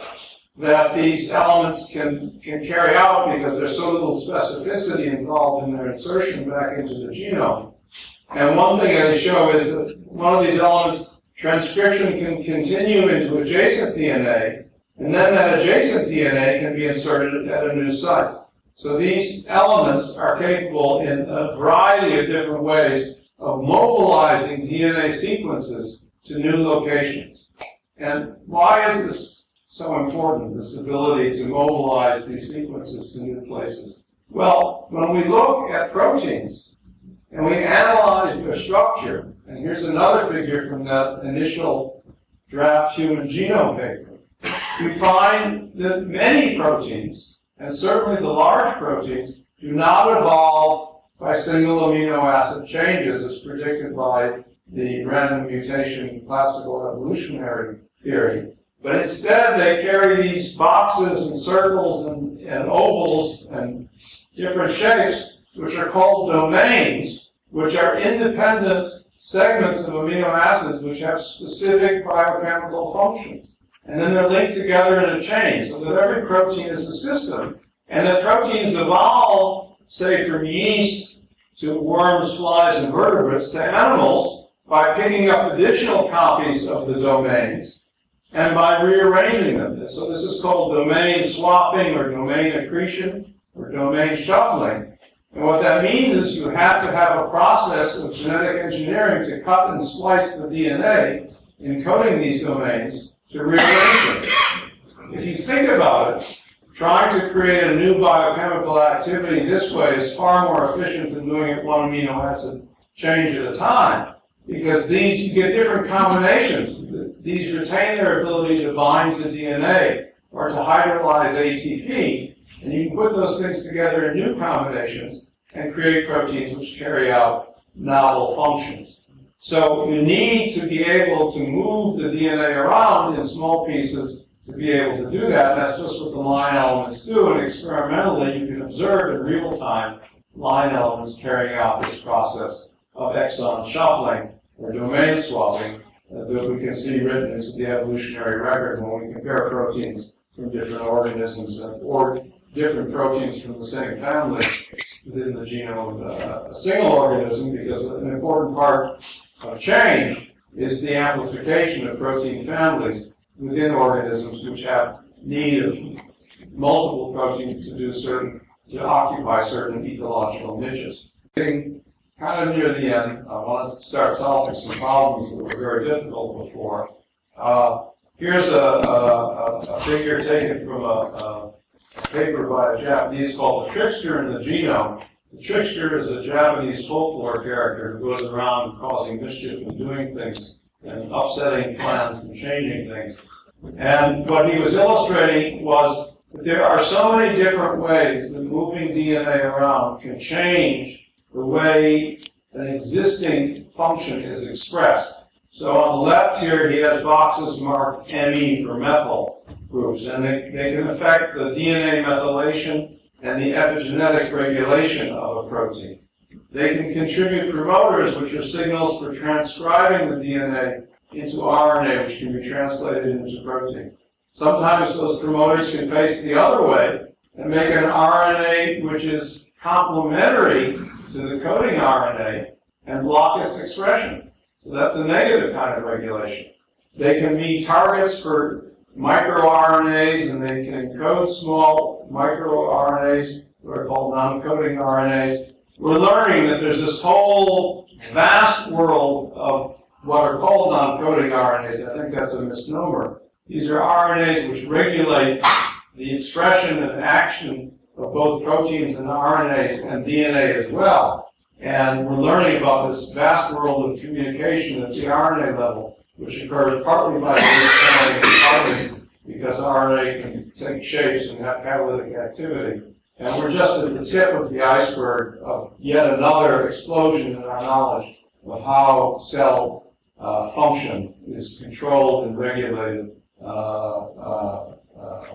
[SPEAKER 2] that these elements can, can carry out because there's so little specificity involved in their insertion back into the genome. And one thing they show is that one of these elements, transcription can continue into adjacent D N A, and then that adjacent D N A can be inserted at a new site. So these elements are capable in a variety of different ways of mobilizing D N A sequences to new locations. And why is this so important, this ability to mobilize these sequences to new places? Well, when we look at proteins and we analyze their structure, and here's another figure from that initial draft human genome paper, we find that many proteins, and certainly the large proteins, do not evolve by single amino acid changes as predicted by the random mutation classical evolutionary theory. But instead, they carry these boxes and circles and, and ovals and different shapes, which are called domains, which are independent segments of amino acids which have specific biochemical functions. And then they're linked together in a chain, so that every protein is a system. And the proteins evolve, say, from yeast to worms, flies, and vertebrates to animals by picking up additional copies of the domains. and by rearranging them. So this is called domain swapping or domain accretion or domain shuffling. And what that means is you have to have a process of genetic engineering to cut and splice the D N A, encoding these domains, to rearrange them. If you think about it, trying to create a new biochemical activity this way is far more efficient than doing it one amino acid change at a time, because these, you get different combinations. These retain their ability to bind to D N A or to hydrolyze A T P, and you can put those things together in new combinations and create proteins which carry out novel functions. So you need to be able to move the D N A around in small pieces to be able to do that. And that's just what the line elements do. And experimentally, you can observe in real time line elements carrying out this process of exon shuffling or domain swapping uh, that we can see written into the evolutionary record when we compare proteins from different organisms and, or different proteins from the same family within the genome of uh, a single organism, because an important part of change is the amplification of protein families within organisms which have need of multiple proteins to do certain, to occupy certain ecological niches. Getting kind of near the end, I want to start solving some problems that were very difficult before. Uh, here's a, a, a figure taken from a, a paper by a Japanese called The Trickster in the Genome. The trickster is a Japanese folklore character who goes around causing mischief and doing things and upsetting plans and changing things. And what he was illustrating was that there are so many different ways that moving D N A around can change the way an existing function is expressed. So on the left here, he has boxes marked M E for methyl groups, and they, they can affect the D N A methylation and the epigenetic regulation of a protein. They can contribute promoters, which are signals for transcribing the D N A into R N A, which can be translated into protein. Sometimes those promoters can face the other way and make an R N A which is complementary to the coding R N A and block its expression. So that's a negative kind of regulation. They can be targets for microRNAs, and they can encode small microRNAs, what are called non-coding R N As. We're learning that there's this whole vast world of what are called non-coding R N As. I think that's a misnomer. These are R N As which regulate the expression and action of both proteins and R N As and D N A as well. And we're learning about this vast world of communication at the R N A level, which occurs partly by base and partly because R N A can take shapes and have catalytic activity. And we're just at the tip of the iceberg of yet another explosion in our knowledge of how cell uh, function is controlled and regulated uh, uh, uh,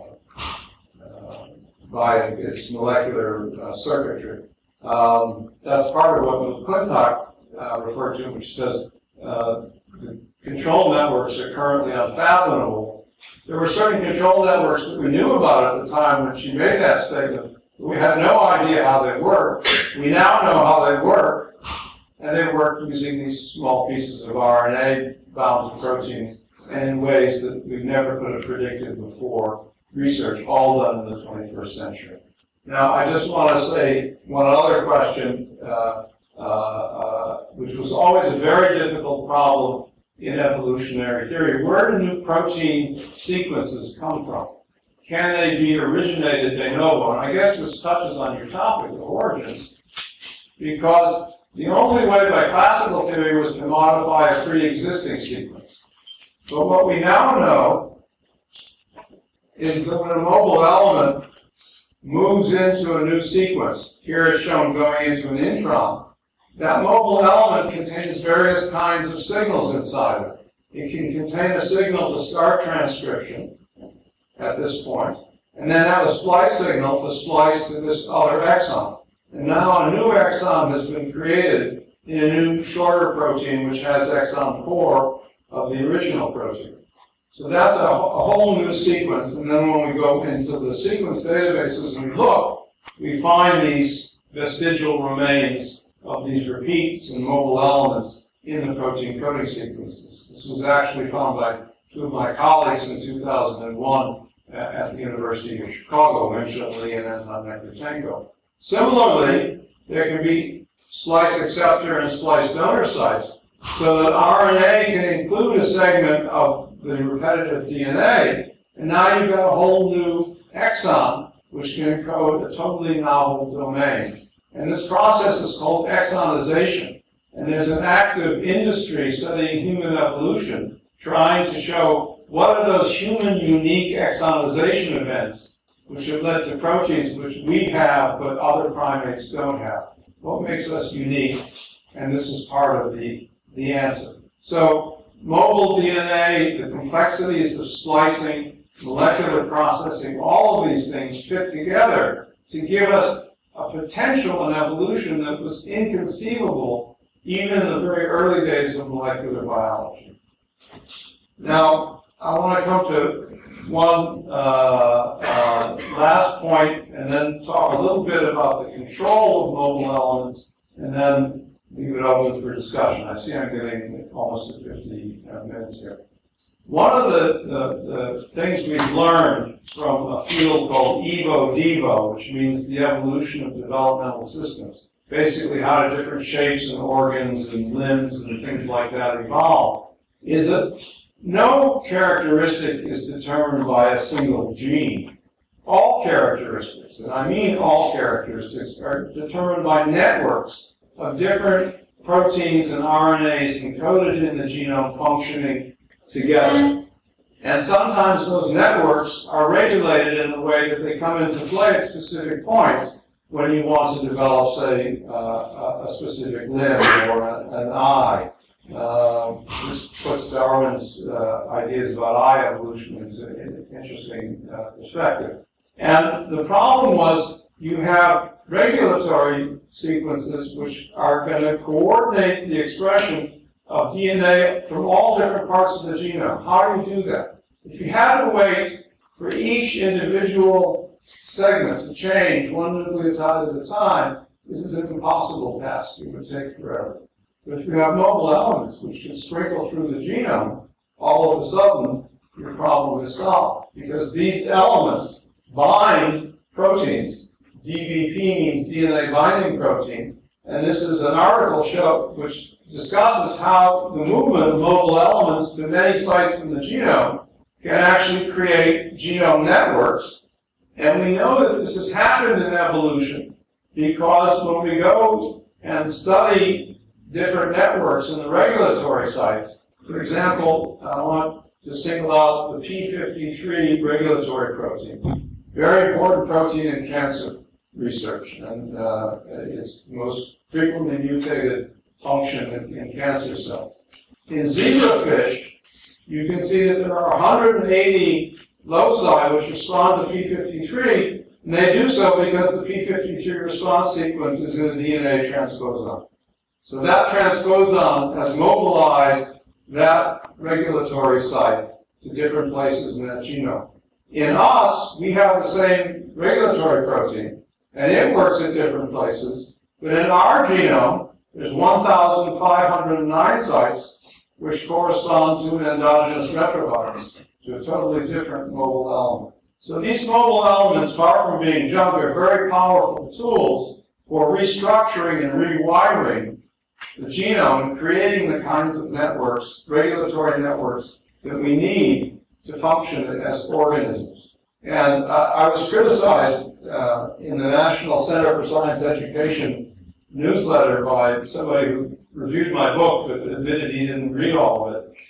[SPEAKER 2] uh, by its molecular uh, circuitry. Um, that's part of what McClintock uh, referred to, which says uh, the control networks are currently unfathomable. There were certain control networks that we knew about at the time when she made that statement. We had no idea how they work. We now know how they work, and they work using these small pieces of R N A bound to proteins and in ways that we never could have predicted before. Research all done in the twenty-first century. Now, I just want to say one other question, uh, uh, uh, which was always a very difficult problem in evolutionary theory. Where do new protein sequences come from? Can they be originated de novo? And I guess this touches on your topic of origins, because the only way by classical theory was to modify a pre-existing sequence. But what we now know is that when a mobile element moves into a new sequence, here it's shown going into an intron, that mobile element contains various kinds of signals inside it. It can contain a signal to start transcription at this point, and then have a splice signal to splice to this other exon. And now a new exon has been created in a new shorter protein which has exon four of the original protein. So that's a, a whole new sequence, and then when we go into the sequence databases and we look, we find these vestigial remains of these repeats and mobile elements in the protein coding sequences. This was actually found by two of my colleagues in two thousand one at the University of Chicago, Minsha Lee and Anton Nekrytenko. Similarly, there can be splice acceptor and splice donor sites, so that R N A can include a segment of the repetitive D N A, and now you've got a whole new exon, which can encode a totally novel domain. And this process is called exonization. And there's an active industry studying human evolution trying to show what are those human unique exonization events which have led to proteins which we have but other primates don't have. What makes us unique? And this is part of the, the answer. So mobile D N A, the complexities of splicing, molecular processing, all of these things fit together to give us a potential in evolution that was inconceivable even in the very early days of molecular biology. Now, I want to come to one uh, uh, last point and then talk a little bit about the control of mobile elements and then leave it open for discussion. I see I'm getting almost to fifty uh, minutes here. One of the, the, the things we've learned from a field called evo-devo, which means the evolution of developmental systems, basically how do different shapes and organs and limbs and things like that evolve, is that no characteristic is determined by a single gene. All characteristics, and I mean all characteristics, are determined by networks of different proteins and R N As encoded in the genome functioning together. And sometimes those networks are regulated in the way that they come into play at specific points when you want to develop, say, uh, a specific limb or a, an eye. Uh, this puts Darwin's uh, ideas about eye evolution into an interesting uh, perspective. And the problem was you have regulatory sequences which are going to coordinate the expression of D N A from all different parts of the genome. How do you do that? If you had to wait for each individual segment to change one nucleotide at a time, this is an impossible task. It would take forever. But if you have mobile elements which can sprinkle through the genome, all of a sudden your problem is solved. Because these elements bind proteins. D B P means D N A binding protein. And this is an article show which discusses how the movement of mobile elements to many sites in the genome can actually create genome networks. And we know that this has happened in evolution because when we go and study different networks in the regulatory sites, for example, I want to single out the P fifty-three regulatory protein. Very important protein in cancer research, and uh, it's the most frequently mutated function in, in cancer cells. In zebrafish, you can see that there are one hundred eighty loci which respond to P fifty-three, and they do so because the P fifty-three response sequence is in the D N A transposon. So that transposon has mobilized that regulatory site to different places in that genome. In us, we have the same regulatory protein, and it works at different places, but in our genome, there's one thousand five hundred nine sites which correspond to an endogenous retrovirus, to a totally different mobile element. So these mobile elements, far from being junk, are very powerful tools for restructuring and rewiring the genome and creating the kinds of networks, regulatory networks, that we need to function as organisms. And uh, I was criticized uh, in the National Center for Science Education newsletter by somebody who reviewed my book but admitted he didn't read all of it.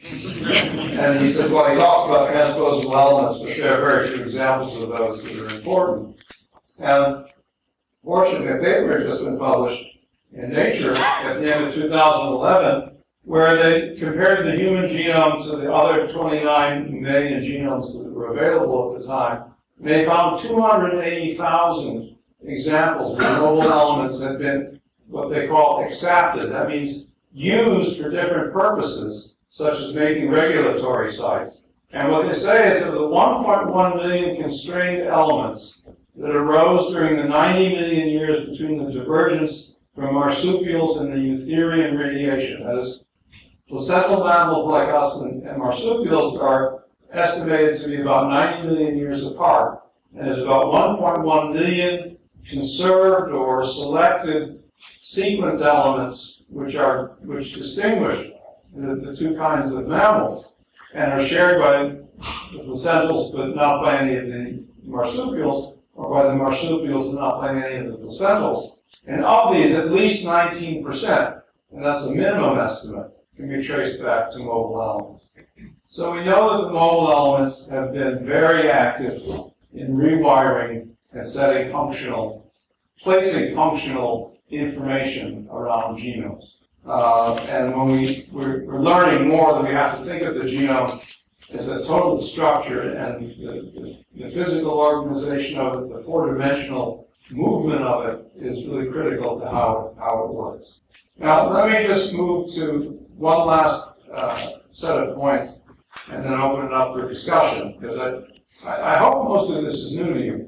[SPEAKER 2] And he said, well, he talks about transposable elements, but there are very few examples of those that are important. And fortunately, a paper had just been published in Nature at the end of two thousand eleven, where they compared the human genome to the other twenty-nine million genomes that were available at the time. And they found two hundred eighty thousand examples where mobile elements had been what they call exapted. That means used for different purposes, such as making regulatory sites. And what they say is that the one point one million constrained elements that arose during the ninety million years between the divergence from marsupials and the Eutherian radiation, that is, Placental mammals like us and, and marsupials are estimated to be about ninety million years apart, and there's about one point one million conserved or selected sequence elements which are which distinguish the, the two kinds of mammals and are shared by the placentals but not by any of the marsupials, or by the marsupials and not by any of the placentals. And of these, at least nineteen percent, and that's a minimum estimate, can be traced back to mobile elements. So we know that the mobile elements have been very active in rewiring and setting functional, placing functional information around genomes. Uh, and when we, we're, we're learning more that we have to think of the genome as a total structure, and the, the, the physical organization of it, the four-dimensional movement of it is really critical to how, how it works. Now, let me just move to one last uh, set of points and then open it up for discussion, because I, I, I hope most of this is new to you.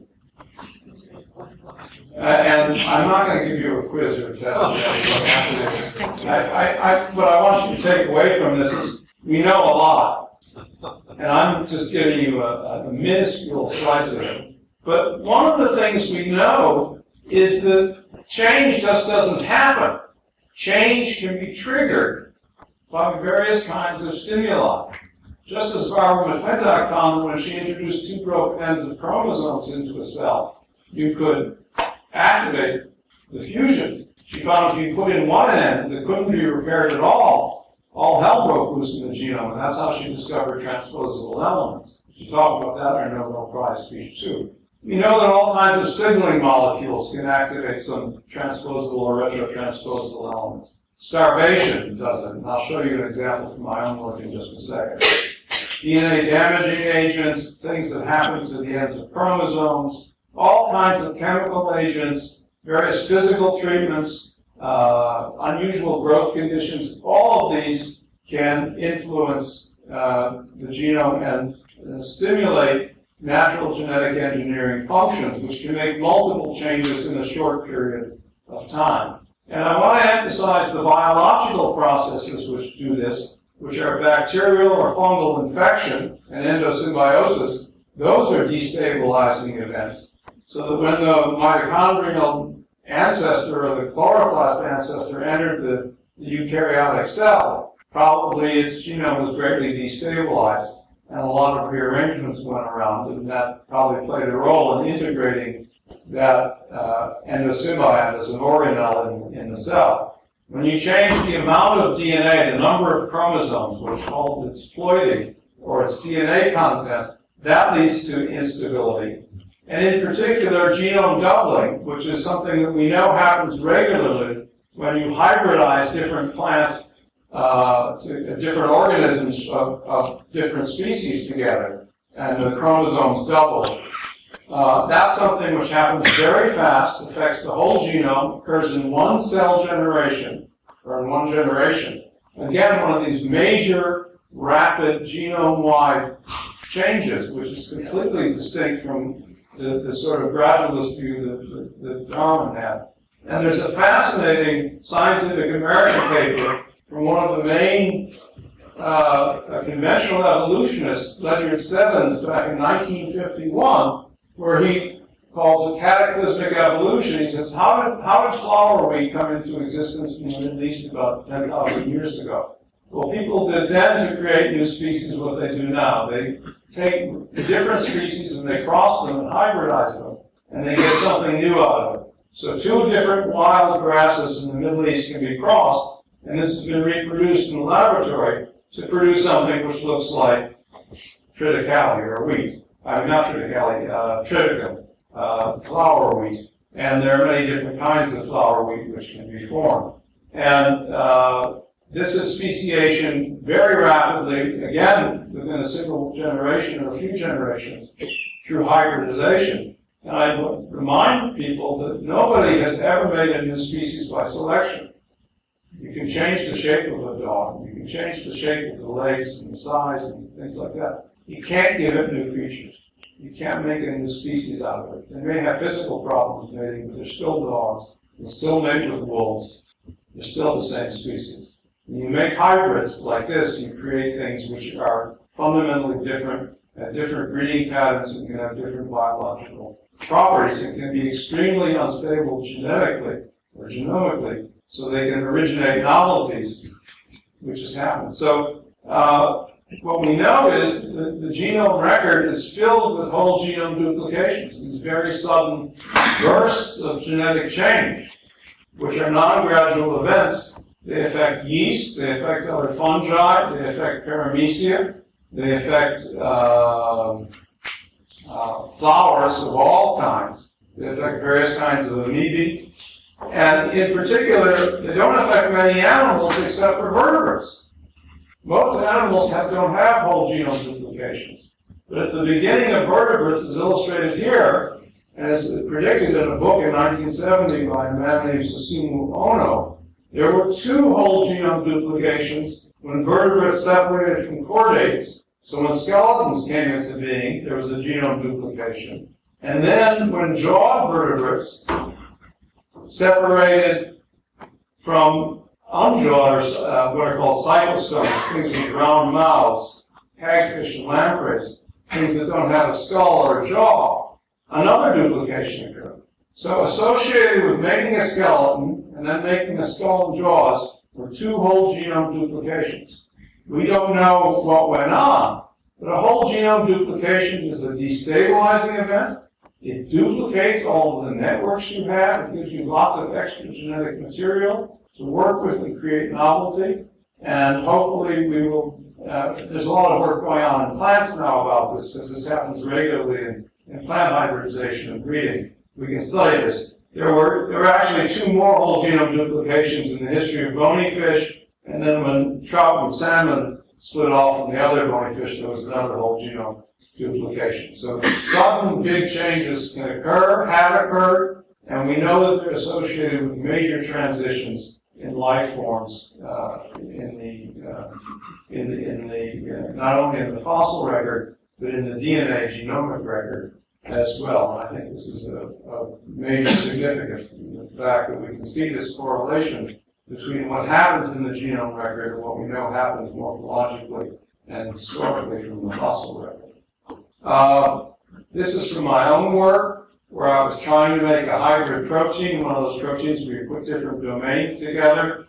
[SPEAKER 2] Uh, and I'm not going to give you a quiz or a test. I, I, I, what I want you to take away from this is we know a lot, and I'm just giving you a, a minuscule slice of it. But one of the things we know is that change just doesn't happen. Change can be triggered by various kinds of stimuli. Just as Barbara McClintock found when she introduced two broken ends of chromosomes into a cell, you could activate the fusions. She found if you put in one end that couldn't be repaired at all, all hell broke loose in the genome, and that's how she discovered transposable elements. She talked about that in her Nobel Prize speech, too. We know that all kinds of signaling molecules can activate some transposable or retrotransposable elements. Starvation does it, and I'll show you an example from my own work in just a second. D N A damaging agents, things that happen to the ends of chromosomes, all kinds of chemical agents, various physical treatments, uh, unusual growth conditions, all of these can influence uh, the genome and uh, stimulate natural genetic engineering functions, which can make multiple changes in a short period of time. And I want to emphasize the biological processes which do this, which are bacterial or fungal infection and endosymbiosis. Those are destabilizing events. So that when the mitochondrial ancestor or the chloroplast ancestor entered the, the eukaryotic cell, probably its genome was greatly destabilized, and a lot of rearrangements went around, and that probably played a role in integrating that uh, endosymbiont as an organelle in, in the cell. When you change the amount of D N A, the number of chromosomes, which called its ploidy, or its D N A content, that leads to instability. And in particular, genome doubling, which is something that we know happens regularly when you hybridize different plants, uh, to, uh, different organisms of, of different species together, and the chromosomes double. Uh, that's something which happens very fast, affects the whole genome, occurs in one cell generation, or in one generation. Again, one of these major, rapid, genome-wide changes, which is completely distinct from the, the sort of gradualist view that, that, that Darwin had. And there's a fascinating Scientific American paper from one of the main uh, conventional evolutionists, Ledyard Stebbins, back in nineteen fifty-one, where he calls it cataclysmic evolution. He says, how did, how did flower wheat come into existence in the Middle East about ten thousand years ago? Well, people did then to create new species what they do now. They take different species and they cross them and hybridize them, and they get something new out of it. So two different wild grasses in the Middle East can be crossed, and this has been reproduced in the laboratory to produce something which looks like triticale or wheat. I mean, not triticale, uh, triticum, uh, flour wheat. And there are many different kinds of flour wheat which can be formed. And uh, this is speciation very rapidly, again, within a single generation or a few generations, through hybridization. And I remind people that nobody has ever made a new species by selection. You can change the shape of a dog. You can change the shape of the legs and the size and things like that. You can't give it new features. You can't make a new species out of it. They may have physical problems mating, but they're still dogs. They still mate with wolves. They're still the same species. When you make hybrids like this, you create things which are fundamentally different, have different breeding patterns, and can have different biological properties, and can be extremely unstable genetically or genomically, so they can originate novelties, which has happened. So uh, what we know is that the genome record is filled with whole genome duplications, these very sudden bursts of genetic change, which are non-gradual events. They affect yeast, they affect other fungi, they affect paramecia, they affect uh, uh, flowers of all kinds, they affect various kinds of amoebae, and in particular, they don't affect many animals except for vertebrates. Most animals have, don't have whole genome duplications. But at the beginning of vertebrates, as illustrated here, and as predicted in a book in nineteen seventy by a man named Susumu Ono, there were two whole genome duplications when vertebrates separated from chordates. So when skeletons came into being, there was a genome duplication. And then when jawed vertebrates separated from unjawed, or uh, what are called cyclostomes, things with round mouths, hagfish and lampreys, things that don't have a skull or a jaw, another duplication occurred. So associated with making a skeleton and then making a skull and jaws were two whole genome duplications. We don't know what went on, but a whole genome duplication is a destabilizing event. It duplicates all of the networks you have. It gives you lots of extra genetic material to work with and create novelty. And hopefully we will, uh, there's a lot of work going on in plants now about this, because this happens regularly in, in plant hybridization and breeding. We can study this. There were, there were actually two more whole genome duplications in the history of bony fish, and then when trout and salmon split off from the other bony fish, there was another whole genome duplication. So sudden big changes can occur, have occurred, and we know that they're associated with major transitions in life forms uh, in the uh, in the, in the uh, not only in the fossil record but in the D N A genomic record as well. And I think this is a, a major significance, the fact that we can see this correlation between what happens in the genome record and what we know happens morphologically and historically from the fossil record. Uh, this is from my own work, where I was trying to make a hybrid protein, one of those proteins where you put different domains together.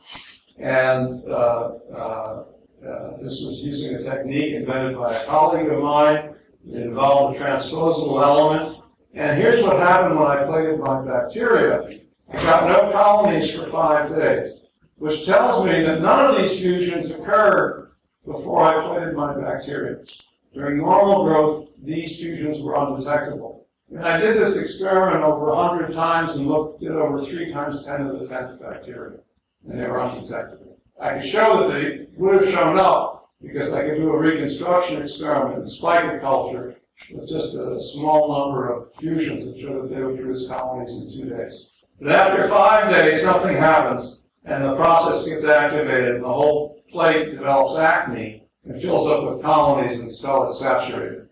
[SPEAKER 2] And uh, uh, uh, this was using a technique invented by a colleague of mine. It involved a transposable element. And here's what happened when I plated my bacteria. I got no colonies for five days, which tells me that none of these fusions occurred before I plated my bacteria. During normal growth, these fusions were undetectable. And I did this experiment over a hundred times and looked at over three times ten to the tenth bacteria, and they were undetectable. I could show that they would have shown up because I could do a reconstruction experiment in spica culture with just a small number of fusions that showed that they would produce colonies in two days. But after five days, something happens, and the process gets activated, and the whole plate develops acne and fills up with colonies, and the cell is saturated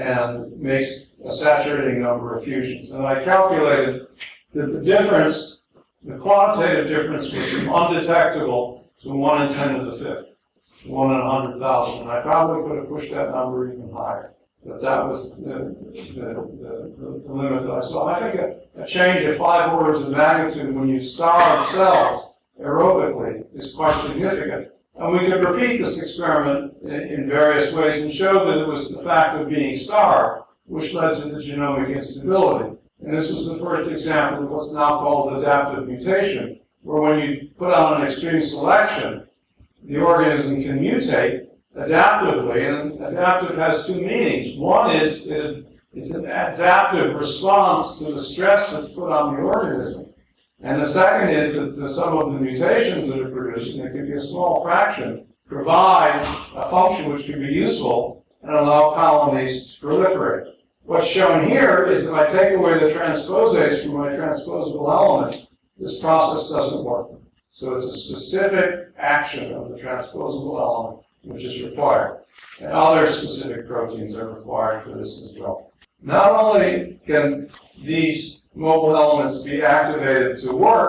[SPEAKER 2] and makes a saturating number of fusions. And I calculated that the difference, the quantitative difference, was from undetectable to one in ten to the fifth, one in a hundred thousand. And I probably could have pushed that number even higher, but that was the, the, the, the limit that I saw. I think a, a change of five orders of magnitude when you starve cells aerobically is quite significant. And we could repeat this experiment in, in various ways and show that it was the fact of being starved which led to the genomic instability. And this was the first example of what's now called adaptive mutation, where when you put on an extreme selection, the organism can mutate adaptively, and adaptive has two meanings. One is that it's an adaptive response to the stress that's put on the organism. And the second is that the, some of the mutations that are produced, and it can be a small fraction, provide a function which can be useful and allow colonies to proliferate. What's shown here is that I take away the transposase from my transposable element, this process doesn't work. So it's a specific action of the transposable element which is required. And other specific proteins are required for this as well. Not only can these mobile elements be activated to work,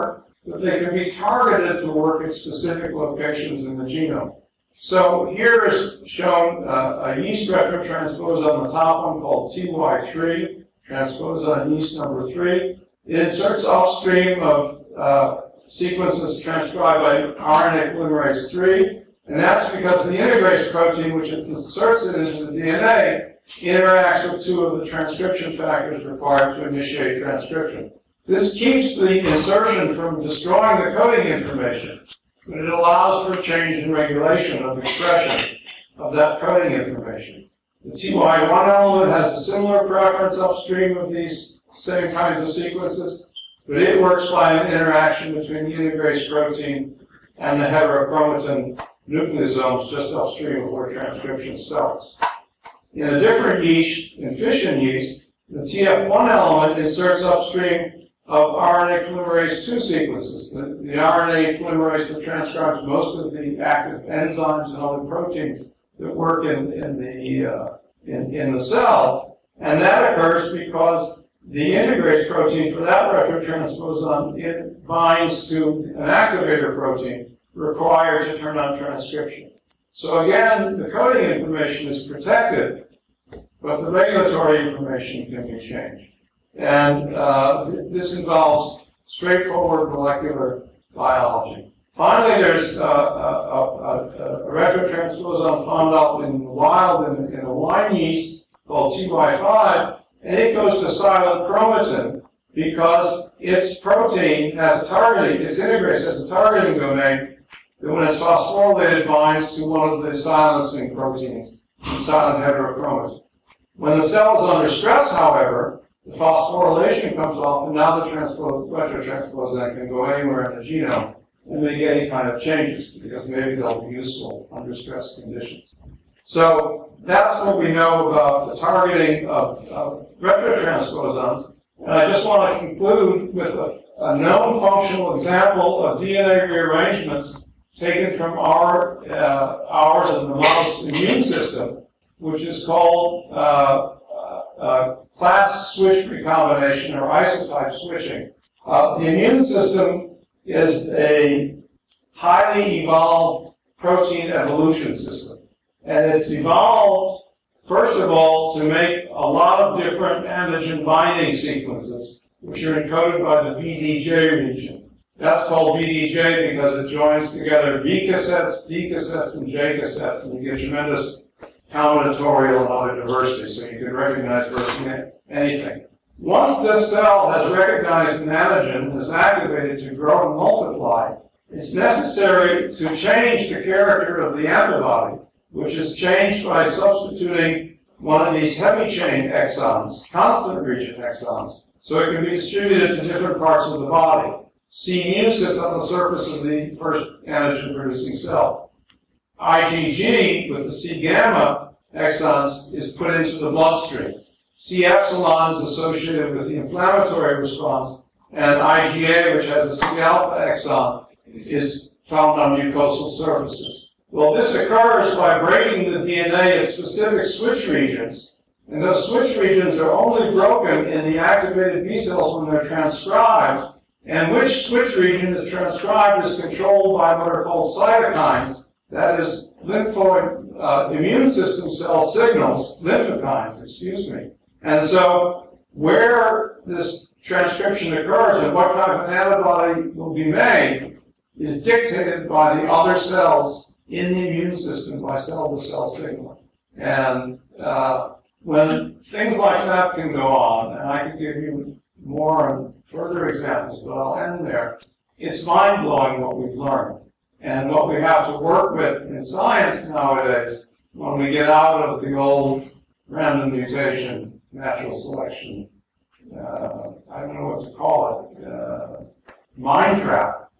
[SPEAKER 2] but they can be targeted to work at specific locations in the genome. So here is shown uh, a yeast retrotransposon on the top one called T Y three, transposon yeast number three. It inserts upstream of uh, sequences transcribed by R N A polymerase three, and that's because the integrase protein, which inserts it into the D N A, interacts with two of the transcription factors required to initiate transcription. This keeps the insertion from destroying the coding information, but it allows for a change in regulation of expression of that coding information. The T Y one element has a similar preference upstream of these same kinds of sequences, but it works by an interaction between the integrase protein and the heterochromatin nucleosomes just upstream of where transcription starts. In a different yeast, in fission yeast, the T F one element inserts upstream of R N A polymerase two sequences. The, the R N A polymerase that transcribes most of the active enzymes and other proteins that work in, in, the, uh, in, in the cell. And that occurs because the integrase protein for that retrotransposon, it binds to an activator protein required to turn on transcription. So again, the coding information is protected, but the regulatory information can be changed. And uh, this involves straightforward molecular biology. Finally, there's uh, a, a, a retrotransposon found out in the wild in, in a wine yeast called T Y five, and it goes to silent chromatin because its protein has a targeting, its integrase has a targeting domain that when it's phosphorylated binds to one of the silencing proteins in silent heterochromatin. When the cell is under stress, however, the phosphorylation comes off, and now the retrotransposon can go anywhere in the genome and make any kind of changes, because maybe they'll be useful under stress conditions. So that's what we know about the targeting of, of retrotransposons. And I just want to conclude with a, a known functional example of D N A rearrangements taken from our uh, ours and the mouse immune system, which is called uh, uh, class switch recombination or isotype switching. Uh, the immune system is a highly evolved protein evolution system. And it's evolved, first of all, to make a lot of different antigen binding sequences, which are encoded by the B D J region. That's called B D J because it joins together B cassettes, D cassettes, and J cassettes, and you get tremendous combinatorial and other diversity, so you can recognize virtually anything. Once this cell has recognized an antigen and is activated to grow and multiply, it's necessary to change the character of the antibody, which is changed by substituting one of these heavy chain exons, constant region exons, so it can be distributed to different parts of the body. C mu sits on the surface of the first antigen-producing cell. I G G with the C gamma exons is put into the bloodstream. C epsilon is associated with the inflammatory response, and I G A, which has a C alpha exon, is found on mucosal surfaces. Well, this occurs by breaking the D N A at specific switch regions, and those switch regions are only broken in the activated B cells when they're transcribed, and which switch region is transcribed is controlled by what are called cytokines, that is, lymphoid uh, immune system cell signals, lymphokines, excuse me. And so, where this transcription occurs and what type of antibody will be made is dictated by the other cells in the immune system by cell-to-cell signaling. And uh, when things like that can go on, and I can give you more and further examples, but I'll end there, it's mind-blowing what we've learned. And what we have to work with in science nowadays, when we get out of the old random mutation, natural selection, uh, I don't know what to call it, uh, mind trap.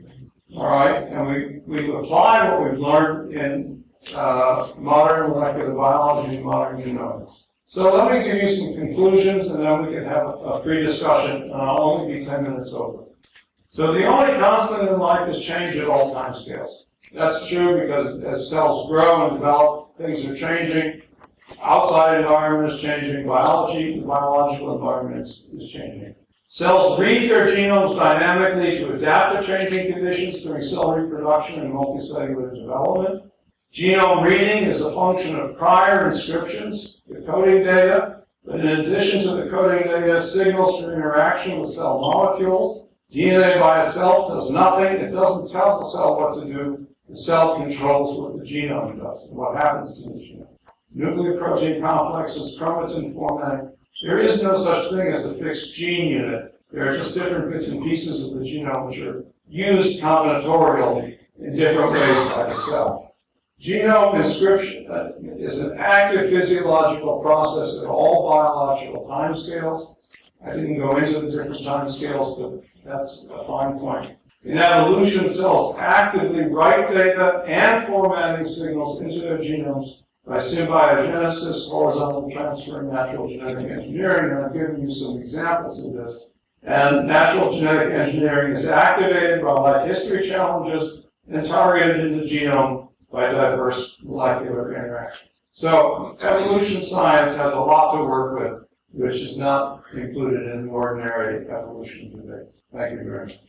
[SPEAKER 2] All right, and we, we apply what we've learned in uh, modern molecular biology and modern genomics. So let me give you some conclusions, and then we can have a, a free discussion, and I'll only be ten minutes over. So the only constant in life is change at all time scales. That's true because as cells grow and develop, things are changing. Outside environment is changing. Biology, the biological environment is, is changing. Cells read their genomes dynamically to adapt to changing conditions during cell reproduction and multicellular development. Genome reading is a function of prior inscriptions, the coding data, but in addition to the coding data, signals for interaction with cell molecules. D N A by itself does nothing. It doesn't tell the cell what to do. The cell controls what the genome does, what happens to the genome. Nucleoprotein complexes, chromatin formatting. There is no such thing as a fixed gene unit. There are just different bits and pieces of the genome which are used combinatorially in different ways by the cell. Genome inscription uh, is an active physiological process at all biological timescales. I didn't go into the different timescales, but that's a fine point. In evolution, cells actively write data and formatting signals into their genomes by symbiogenesis, horizontal transfer, and natural genetic engineering, and I've given you some examples of this. And natural genetic engineering is activated by life history challenges and targeted in the genome by diverse molecular interactions. So evolution science has a lot to work with, which is not included in the ordinary evolution debate. Thank you very much.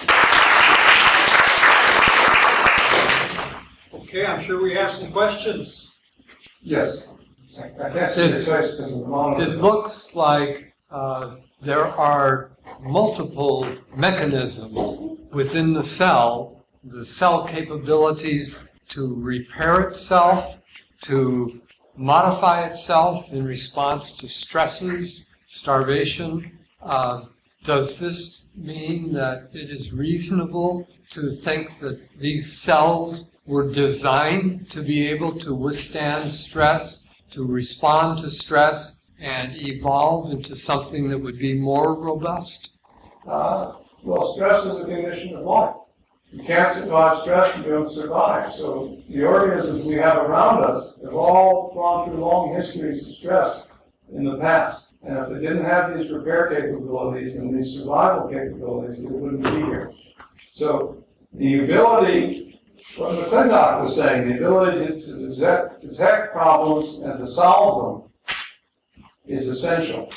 [SPEAKER 1] Okay, I'm sure we have some questions.
[SPEAKER 2] Yes. I can't see the face because of the monitor.
[SPEAKER 3] It looks like uh, there are multiple mechanisms within the cell, the cell capabilities to repair itself, to modify itself in response to stresses, starvation. Uh, does this mean that it is reasonable to think that these cells were designed to be able to withstand stress, to respond to stress, and evolve into something that would be more robust?
[SPEAKER 2] Uh, well, stress is a condition of life. You can't survive stress, you don't survive. So the organisms we have around us have all gone through long histories of stress in the past. And if they didn't have these repair capabilities and these survival capabilities, they wouldn't be here. So the ability, what McClintock was saying, the ability to detect, detect problems and to solve them is essential.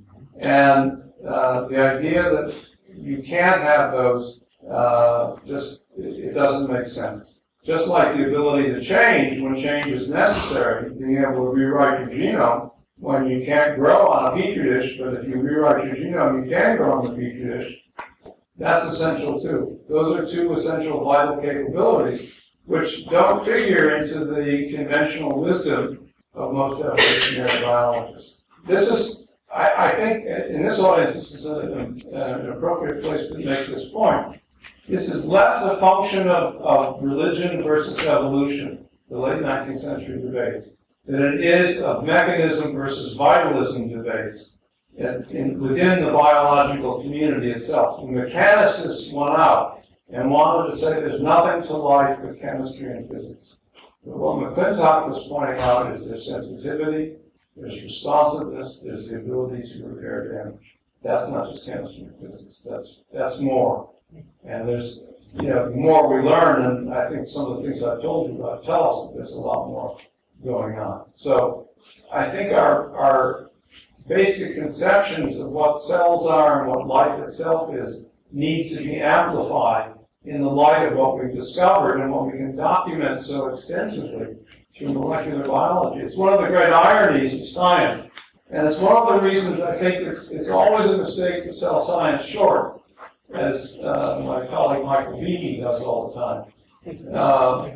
[SPEAKER 2] And uh, the idea that you can't have those, uh, just, it, it doesn't make sense. Just like the ability to change when change is necessary, being able to rewrite your genome when you can't grow on a petri dish, but if you rewrite your genome, you can grow on the petri dish. That's essential too. Those are two essential vital capabilities which don't figure into the conventional wisdom of most evolutionary biologists. This is, I, I think, in this audience, this is a, an appropriate place to make this point. This is less a function of, of religion versus evolution, the late nineteenth century debates, than it is of mechanism versus vitalism debates in, in, within the biological community itself. The mechanicists went out and wanted to say there's nothing to life but chemistry and physics. But what McClintock was pointing out is there's sensitivity, there's responsiveness, there's the ability to repair damage. That's not just chemistry and physics. That's that's more. And there's, you know, the more we learn, and I think some of the things I've told you about tell us that there's a lot more going on. So I think our our basic conceptions of what cells are and what life itself is need to be amplified in the light of what we've discovered and what we can document so extensively through molecular biology. It's one of the great ironies of science, and it's one of the reasons I think it's, it's always a mistake to sell science short, as uh, my colleague Michael Behe does all the time. Uh,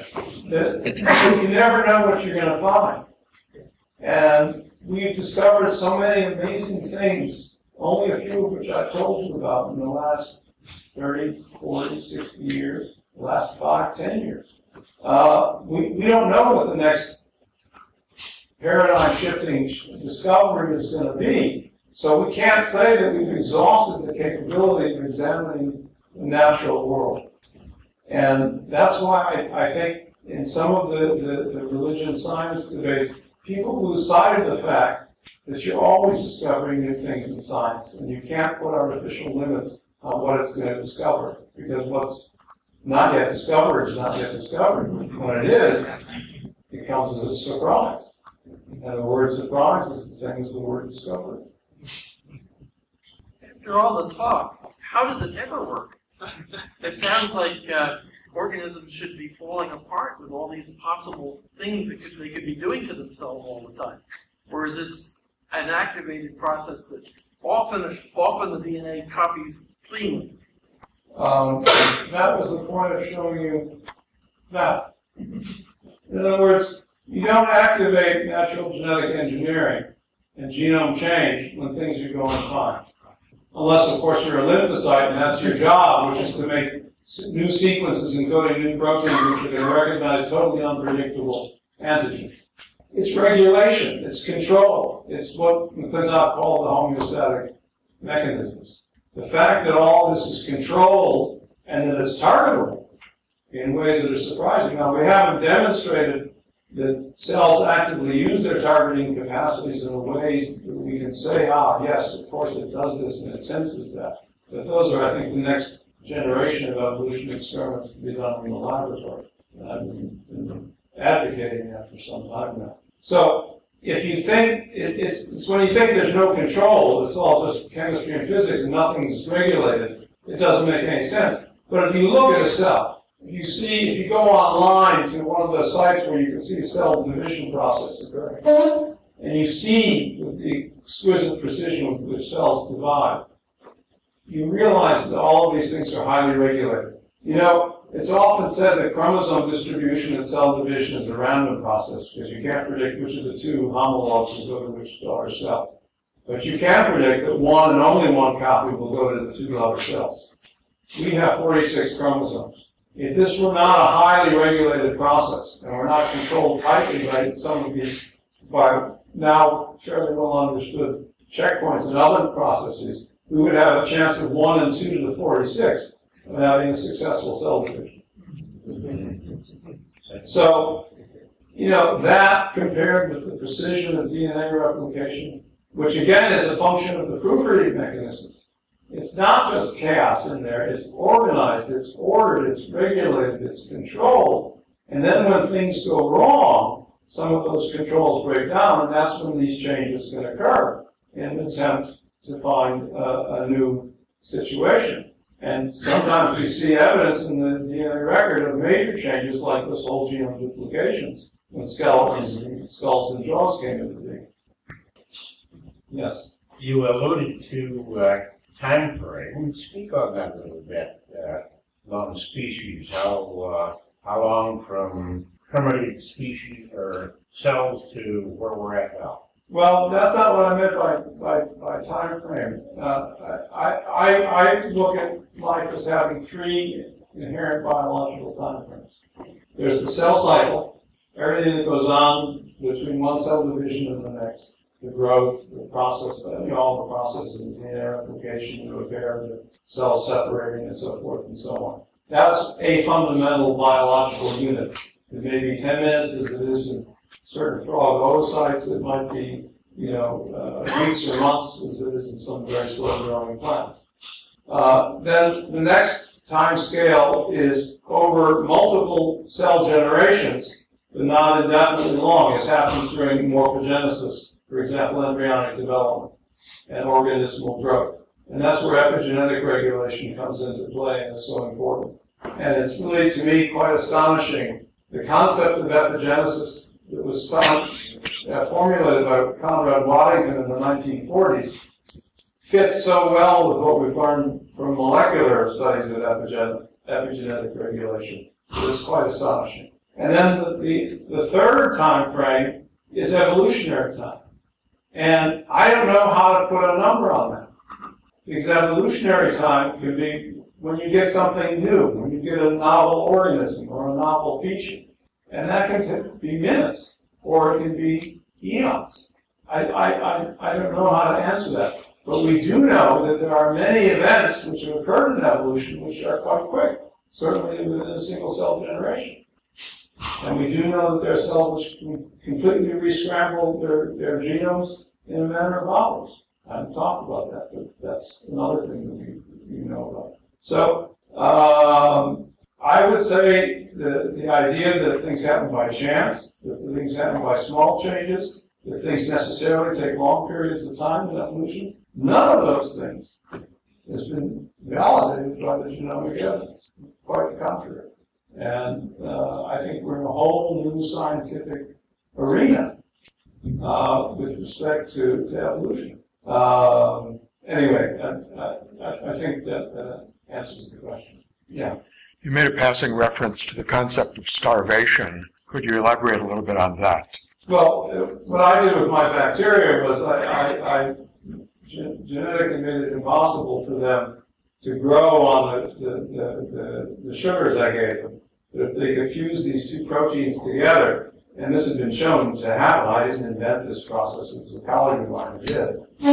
[SPEAKER 2] that you never know what you're going to find. And we've discovered so many amazing things, only a few of which I've told you about in the last thirty, forty, sixty years, the last five, ten years. Uh, we, we don't know what the next paradigm-shifting discovery is going to be. So we can't say that we've exhausted the capability of examining the natural world. And that's why I, I think in some of the, the, the religion science debates, people lose sight of the fact that you're always discovering new things in science, and you can't put artificial limits on what it's going to discover, because what's not yet discovered is not yet discovered. When it is, it comes as a surprise. And the word surprise is the same as the word discovery.
[SPEAKER 4] after all the talk, how does it ever work? It sounds like uh, organisms should be falling apart with all these possible things that could, they could be doing to themselves all the time. Or is this an activated process that often, often the D N A copies cleanly?
[SPEAKER 2] Um, that was the point of showing you that. In other words, you don't activate natural genetic engineering and genome change when things are going fine. Unless, of course, you're a lymphocyte and that's your job, which is to make new sequences encoding new proteins which are going to recognize totally unpredictable antigens. It's regulation, it's control, it's what McClintock called the homeostatic mechanisms. The fact that all this is controlled and that it's targetable in ways that are surprising. Now, we haven't demonstrated that cells actively use their targeting capacities in ways that we can say, ah, yes, of course it does this and it senses that. But those are, I think, the next generation of evolution experiments to be done in the laboratory. And I've been, been advocating that for some time now. So, if you think, it, it's, it's when you think there's no control, it's all just chemistry and physics and nothing's regulated, it doesn't make any sense. But if you look at a cell, if you see, if you go online to one of the sites where you can see a cell division process occurring, and you see with the exquisite precision with which cells divide, you realize that all of these things are highly regulated. You know, it's often said that chromosome distribution and cell division is a random process because you can't predict which of the two homologs will go to which daughter cell. But you can predict that one and only one copy will go to the two daughter cells. We have forty-six chromosomes. If this were not a highly regulated process, and we're not controlled tightly by some of these, by now fairly well understood checkpoints and other processes, we would have a chance of one and two to the forty-six of having a successful cell division. So, you know, that compared with the precision of D N A replication, which again is a function of the proofreading mechanism. It's not just chaos in there, it's organized, it's ordered, it's regulated, it's controlled. And then when things go wrong, some of those controls break down, and that's when these changes can occur in an attempt to find a, a new situation. And sometimes we see evidence in the D N A record of major changes like this whole genome duplications when skeletons and skulls and jaws came into being. Yes?
[SPEAKER 5] You alluded to uh, time frame. Speak on that a little bit. Uh, long species, how uh, how long from primitive species or cells to where we're at now?
[SPEAKER 2] Well, that's not what I meant by by, by time frame. Uh, I, I I look at life as having three inherent biological time frames. There's the cell cycle, everything that goes on between one cell division and the next. The growth, the process, you know, all the processes, the D N A replication, the repair, the cells separating, and so forth and so on. That's a fundamental biological unit. It may be ten minutes as it is in certain frog oocytes. It might be, you know, uh, weeks or months as it is in some very slow-growing plants. Uh, then the next time scale is over multiple cell generations, but not indefinitely long, as happens during morphogenesis. For example, embryonic development and organismal growth. And that's where epigenetic regulation comes into play and is so important. And it's really, to me, quite astonishing. The concept of epigenesis that was found, uh, formulated by Conrad Waddington in the nineteen forties fits so well with what we've learned from molecular studies of epigen- epigenetic regulation. It's quite astonishing. And then the, the, the third time frame is evolutionary time. And I don't know how to put a number on that. Because evolutionary time could be when you get something new, when you get a novel organism or a novel feature. And that can be minutes, or it can be eons. I, I, I, I don't know how to answer that. But we do know that there are many events which have occurred in evolution which are quite quick, certainly within a single cell generation. And we do know that there are cells which can completely re-scramble their, their genomes in a matter of hours. I haven't talked about that, but that's another thing that we, we know about. So, um, I would say the, the idea that things happen by chance, that things happen by small changes, that things necessarily take long periods of time in evolution, none of those things has been validated by the genomic evidence. Quite the contrary. And uh, I think we're in a whole new scientific arena uh, with respect to, to evolution. Um, anyway, I, I, I think that uh, answers the question. Yeah.
[SPEAKER 6] You made a passing reference to the concept of starvation. Could you elaborate a little bit on that?
[SPEAKER 2] Well, what I did with my bacteria was I, I, I gen- genetically made it impossible for them to grow on the, the, the, the, the sugars I gave them. But if they could fuse these two proteins together, and this has been shown to happen, I didn't invent this process, it was a colleague of mine who did.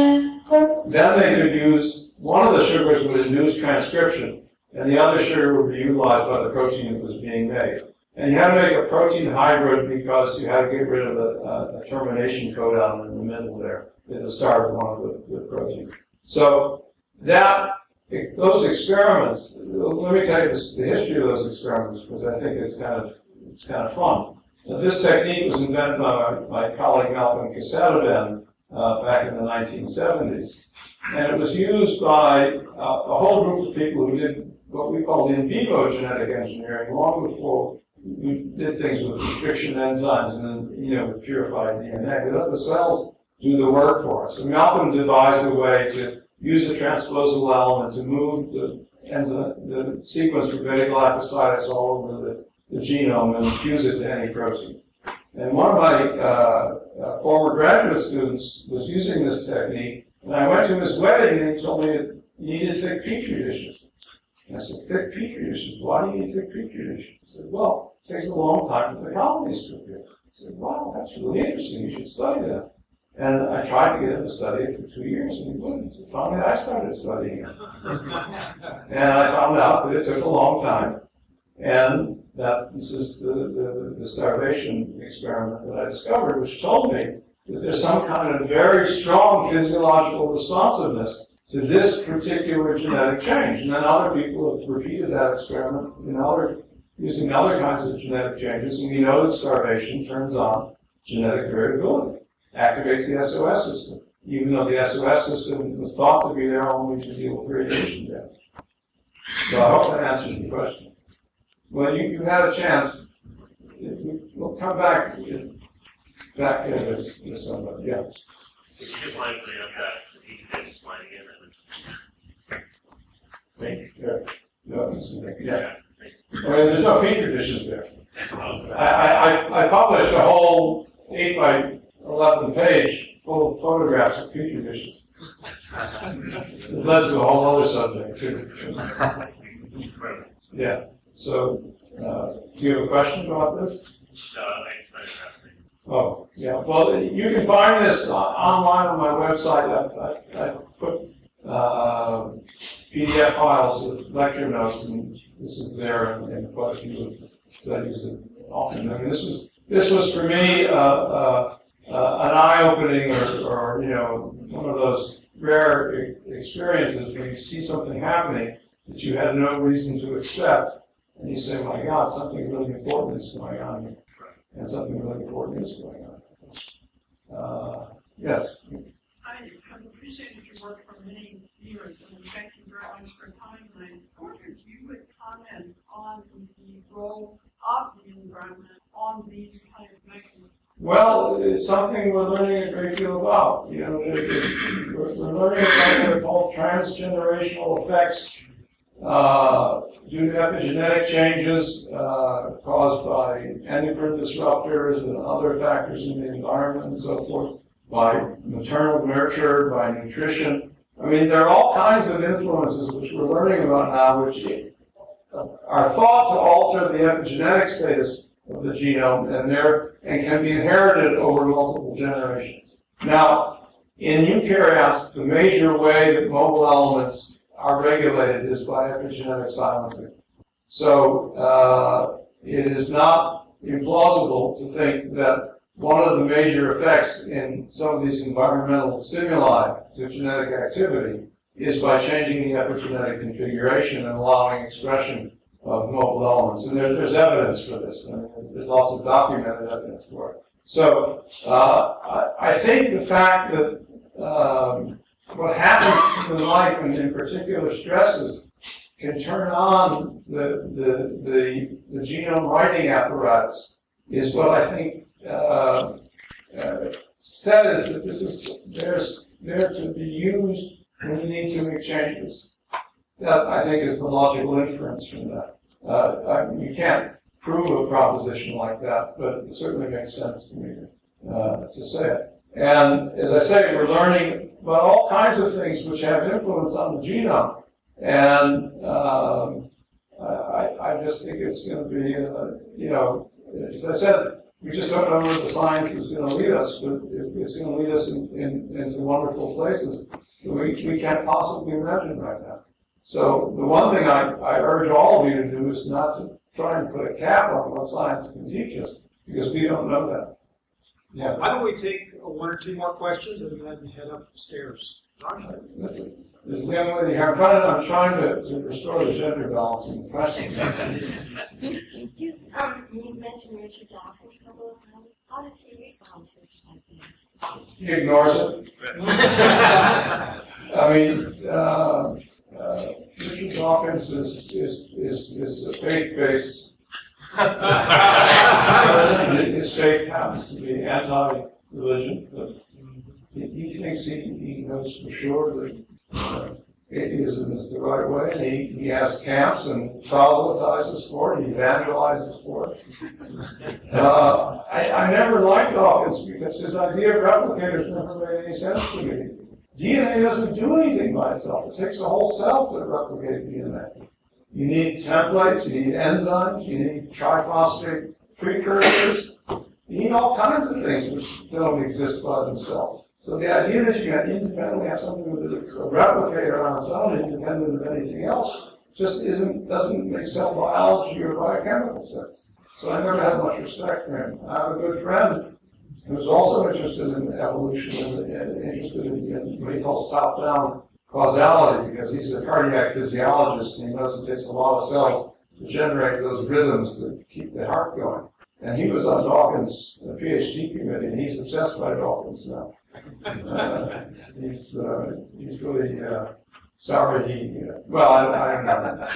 [SPEAKER 2] Then they could use, one of the sugars would induce transcription, and the other sugar would be utilized by the protein that was being made. And you had to make a protein hybrid because you had to get rid of a, a termination codon in the middle there at the start of one of the, the proteins. So that, those experiments, let me tell you this, the history of those experiments because I think it's kind of, it's kind of fun. Now, this technique was invented by my, my colleague Malcolm Quesada uh, back in the nineteen seventies. And it was used by uh, a whole group of people who did what we call in vivo genetic engineering long before we did things with restriction enzymes and then, you know, with purified D N A. We let the cells do the work for us. And Malcolm devised a way to use a transposable element to move the enzyme, the sequence for beta-glycosides all over the, the genome and fuse it to any protein. And one of my uh, uh, former graduate students was using this technique, and I went to his wedding and he told me it needed thick petri dishes. And I said, thick petri dishes? Why do you need thick petri dishes? He said, well, it takes a long time for the colonies to appear. I said, wow, that's really interesting. You should study that. And I tried to get him to study it for two years, and he wouldn't. So finally, I started studying it. And I found out that it took a long time, and that this is the, the, the starvation experiment that I discovered, which told me that there's some kind of very strong physiological responsiveness to this particular genetic change. And then other people have repeated that experiment in other, using other kinds of genetic changes, and we know that starvation turns on genetic variability, activates the S O S system, even though the S O S system was thought to be there only to deal with radiation damage. So I hope that answers your question. Well, you, you had a chance. We'll come back back here with, with somebody. Yeah.
[SPEAKER 7] If you just want to bring up that petri dish slide again,
[SPEAKER 2] Thank you. Yeah. No, yeah. I mean, there's no petri dishes there. I, I, I published a whole eight by eleven page full of photographs of petri dishes. It led to a whole other subject too. Yeah. So, uh, do you have a question about this?
[SPEAKER 7] No, thanks. Very fascinating.
[SPEAKER 2] Oh, yeah. Well, you can find this online on my website. I, I, I put uh, P D F files with lecture notes, and this is there, and, and quite a few of the studies that often. I mean, this was this was for me uh, uh, uh, an eye-opening, or, or you know, one of those rare e- experiences when you see something happening that you had no reason to expect. And you say, my God, something really important is going on here. And something really important is going on. Uh, yes?
[SPEAKER 8] I have appreciated your work for many years, and thank you very much for your time. And I wondered if you would comment on the role of the environment on these kind of mechanisms.
[SPEAKER 2] Well, it's something we're learning a great deal about. You know, it, it, we're, we're learning about what are called transgenerational effects Uh, due to epigenetic changes uh, caused by endocrine disruptors and other factors in the environment and so forth, by maternal nurture, by nutrition. I mean, there are all kinds of influences which we're learning about now, which are thought to alter the epigenetic status of the genome and, there, and can be inherited over multiple generations. Now, in eukaryotes, the major way that mobile elements are regulated is by epigenetic silencing. So uh, it is not implausible to think that one of the major effects in some of these environmental stimuli to genetic activity is by changing the epigenetic configuration and allowing expression of mobile elements. And there, there's evidence for this. I mean, there's lots of documented evidence for it. So uh, I, I think the fact that um, what happens in life, and in particular stresses, can turn on the, the, the, the genome writing apparatus, is what I think uh, uh, says that this is there's there to be used when you need to make changes. That, I think, is the logical inference from that. Uh, I, you can't prove a proposition like that, but it certainly makes sense to me uh, to say it. And as I say, we're learning about all kinds of things which have influence on the genome. And um, I, I just think it's going to be, uh, you know, as I said, we just don't know where the science is going to lead us, but it's going to lead us in, in, into wonderful places that we, we can't possibly imagine right now. So the one thing I, I urge all of you to do is not to try and put a cap on what science can teach us, because we don't know that. Yeah.
[SPEAKER 1] Why don't we take one or two more questions and then head upstairs?
[SPEAKER 2] Listen, there's a young lady here. I'm trying, I'm trying to, to restore the gender balance in the questions.
[SPEAKER 9] you, um, you mentioned Richard Dawkins a couple of times. How does he respond to such things?
[SPEAKER 2] He ignores it. I mean, uh, uh, Richard Dawkins is is is, is a faith-based. His faith happens to be anti-religion, but he, he thinks he, he knows for sure that uh, atheism is the right way, and he, he has camps and proselytizes for it, he evangelizes for it. Uh, I, I never liked Dawkins because his idea of replicators never made any sense to me. D N A doesn't do anything by itself. It takes a whole cell to replicate D N A. You need templates, you need enzymes, you need triphosphate precursors. You need all kinds of things which don't exist by themselves. So the idea that you can independently have something with a replicator on its own, independent of anything else, just isn't doesn't make cell biology or biochemical sense. So I never had much respect for him. I have a good friend who's also interested in evolution and, and interested in, in what he calls top-down causality, because he's a cardiac physiologist and he knows it takes a lot of cells to generate those rhythms that keep the heart going. And he was on Dawkins' PhD committee, and he's obsessed by Dawkins now. Uh, he's uh, he's really uh, sorry he. Uh, well, I, I don't know.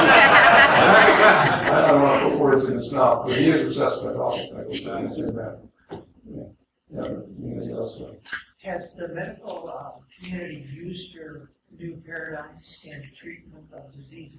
[SPEAKER 2] I don't want to put words in his mouth, but he is obsessed by Dawkins. I can say that. Yeah. Yeah, you know, so.
[SPEAKER 10] Has the medical uh, community used your new paradigms in treatment of diseases?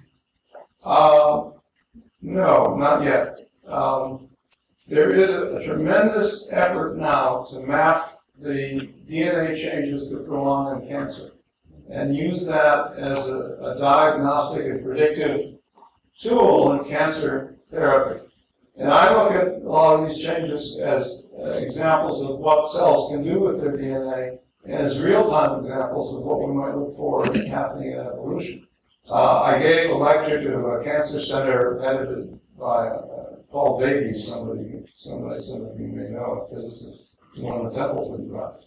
[SPEAKER 2] Uh, no, not yet. Um, there is a, a tremendous effort now to map the D N A changes that go on in cancer and use that as a, a diagnostic and predictive tool in cancer therapy. And I look at a lot of these changes as uh, examples of what cells can do with their D N A and as real-time examples of what we might look for happening in evolution. Uh, I gave a lecture to a cancer center edited by uh, Paul Davies, somebody, somebody some of you may know, a physicist, one of the Templeton Prize.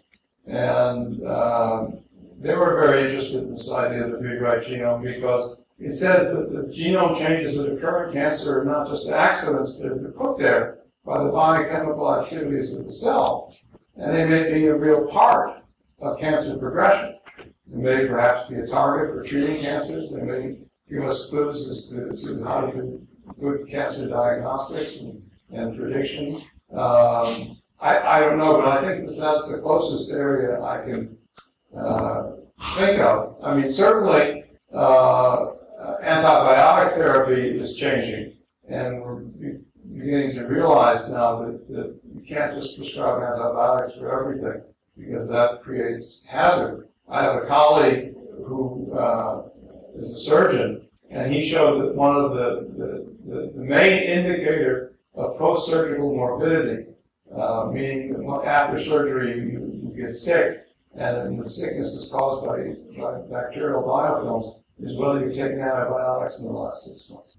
[SPEAKER 2] And um, they were very interested in this idea of the big right genome because it says that the genome changes that occur in cancer are not just accidents, they're put there by the biochemical activities of the cell, and they may be a real part of cancer progression. They may perhaps be a target for treating cancers. They may give us clues as to, to how to do good cancer diagnostics and, and prediction. Um, I, I don't know, but I think that that's the closest area I can uh, think of. I mean, certainly uh, antibiotic therapy is changing, and we're beginning to realize now that, that you can't just prescribe antibiotics for everything, because that creates hazard. I have a colleague who uh, is a surgeon, and he showed that one of the, the, the, the main indicator of post-surgical morbidity, uh, meaning that after surgery you, you get sick, and the sickness is caused by, by bacterial biofilms, is whether you've taken antibiotics in the last six months.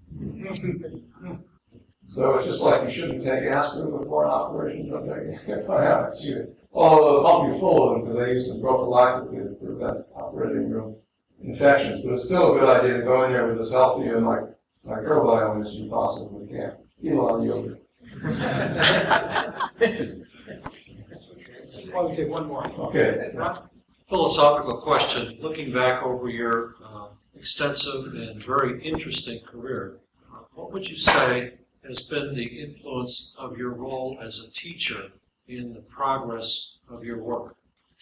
[SPEAKER 2] So it's just like you shouldn't take aspirin before an operation, don't take antibiotics either. Although they'll pump you full of them because they use them prophylactically to prevent operating room infections. But it's still a good idea to go in there with as healthy a mic- microbiome as you possibly can. Eat a lot of yogurt.
[SPEAKER 1] Why don't we take one more?
[SPEAKER 2] Okay.
[SPEAKER 11] philosophical question. Looking back over your uh, extensive and very interesting career, uh, what would you say has been the influence of your role as a teacher in the progress of your work?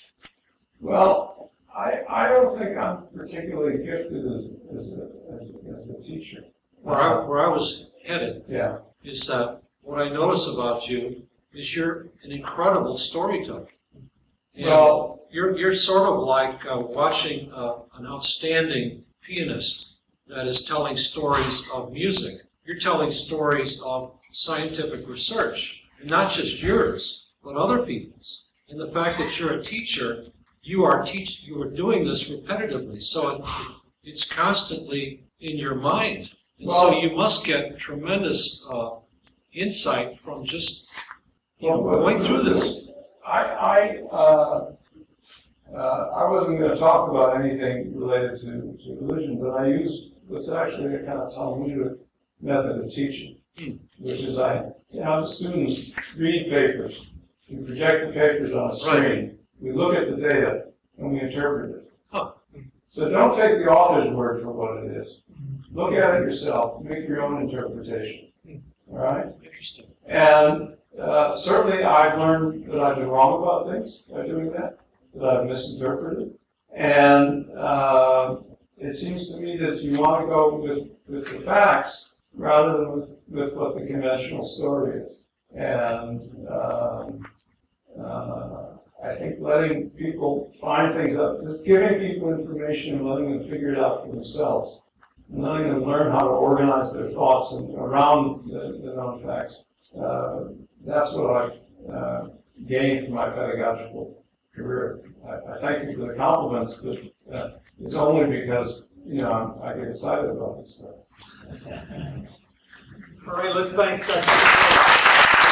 [SPEAKER 2] Well, I, I don't think I'm particularly gifted as, as, a, as, a, as a teacher.
[SPEAKER 11] Where I, where I was headed
[SPEAKER 2] Yeah.
[SPEAKER 11] is that what I notice about you is you're an incredible storyteller. And
[SPEAKER 2] Well,
[SPEAKER 11] you're, you're sort of like uh, watching uh, an outstanding pianist that is telling stories of music. You're telling stories of scientific research, and not just yours, but other people's. And the fact that you're a teacher, you are teach, you are doing this repetitively, so it, it's constantly in your mind. And
[SPEAKER 2] Well,
[SPEAKER 11] so you must get tremendous uh, insight from just you know,
[SPEAKER 2] well,
[SPEAKER 11] going through this.
[SPEAKER 2] I, I, uh, uh, I wasn't going to talk about anything related to, to religion, but I used what's actually a kind of Talmudic method of teaching,
[SPEAKER 11] Hmm.
[SPEAKER 2] which is I have the students read papers. We project the papers on a screen. We look at the data and we interpret it.
[SPEAKER 11] Huh.
[SPEAKER 2] So don't take the author's word for what it is. Look at it yourself. Make your own interpretation. All right?
[SPEAKER 11] Interesting.
[SPEAKER 2] And uh, certainly I've learned that I've been wrong about things by doing that, that I've misinterpreted. And uh, it seems to me that you want to go with, with the facts rather than with, with what the conventional story is. And um, uh, I think letting people find things out, just giving people information and letting them figure it out for themselves, and letting them learn how to organize their thoughts and around the, the known facts. Uh, that's what I've uh, gained from my pedagogical career. I, I thank you for the compliments, but uh, it's only because, you know, I'm, I get excited about this stuff.
[SPEAKER 1] All right, let's thank Doctor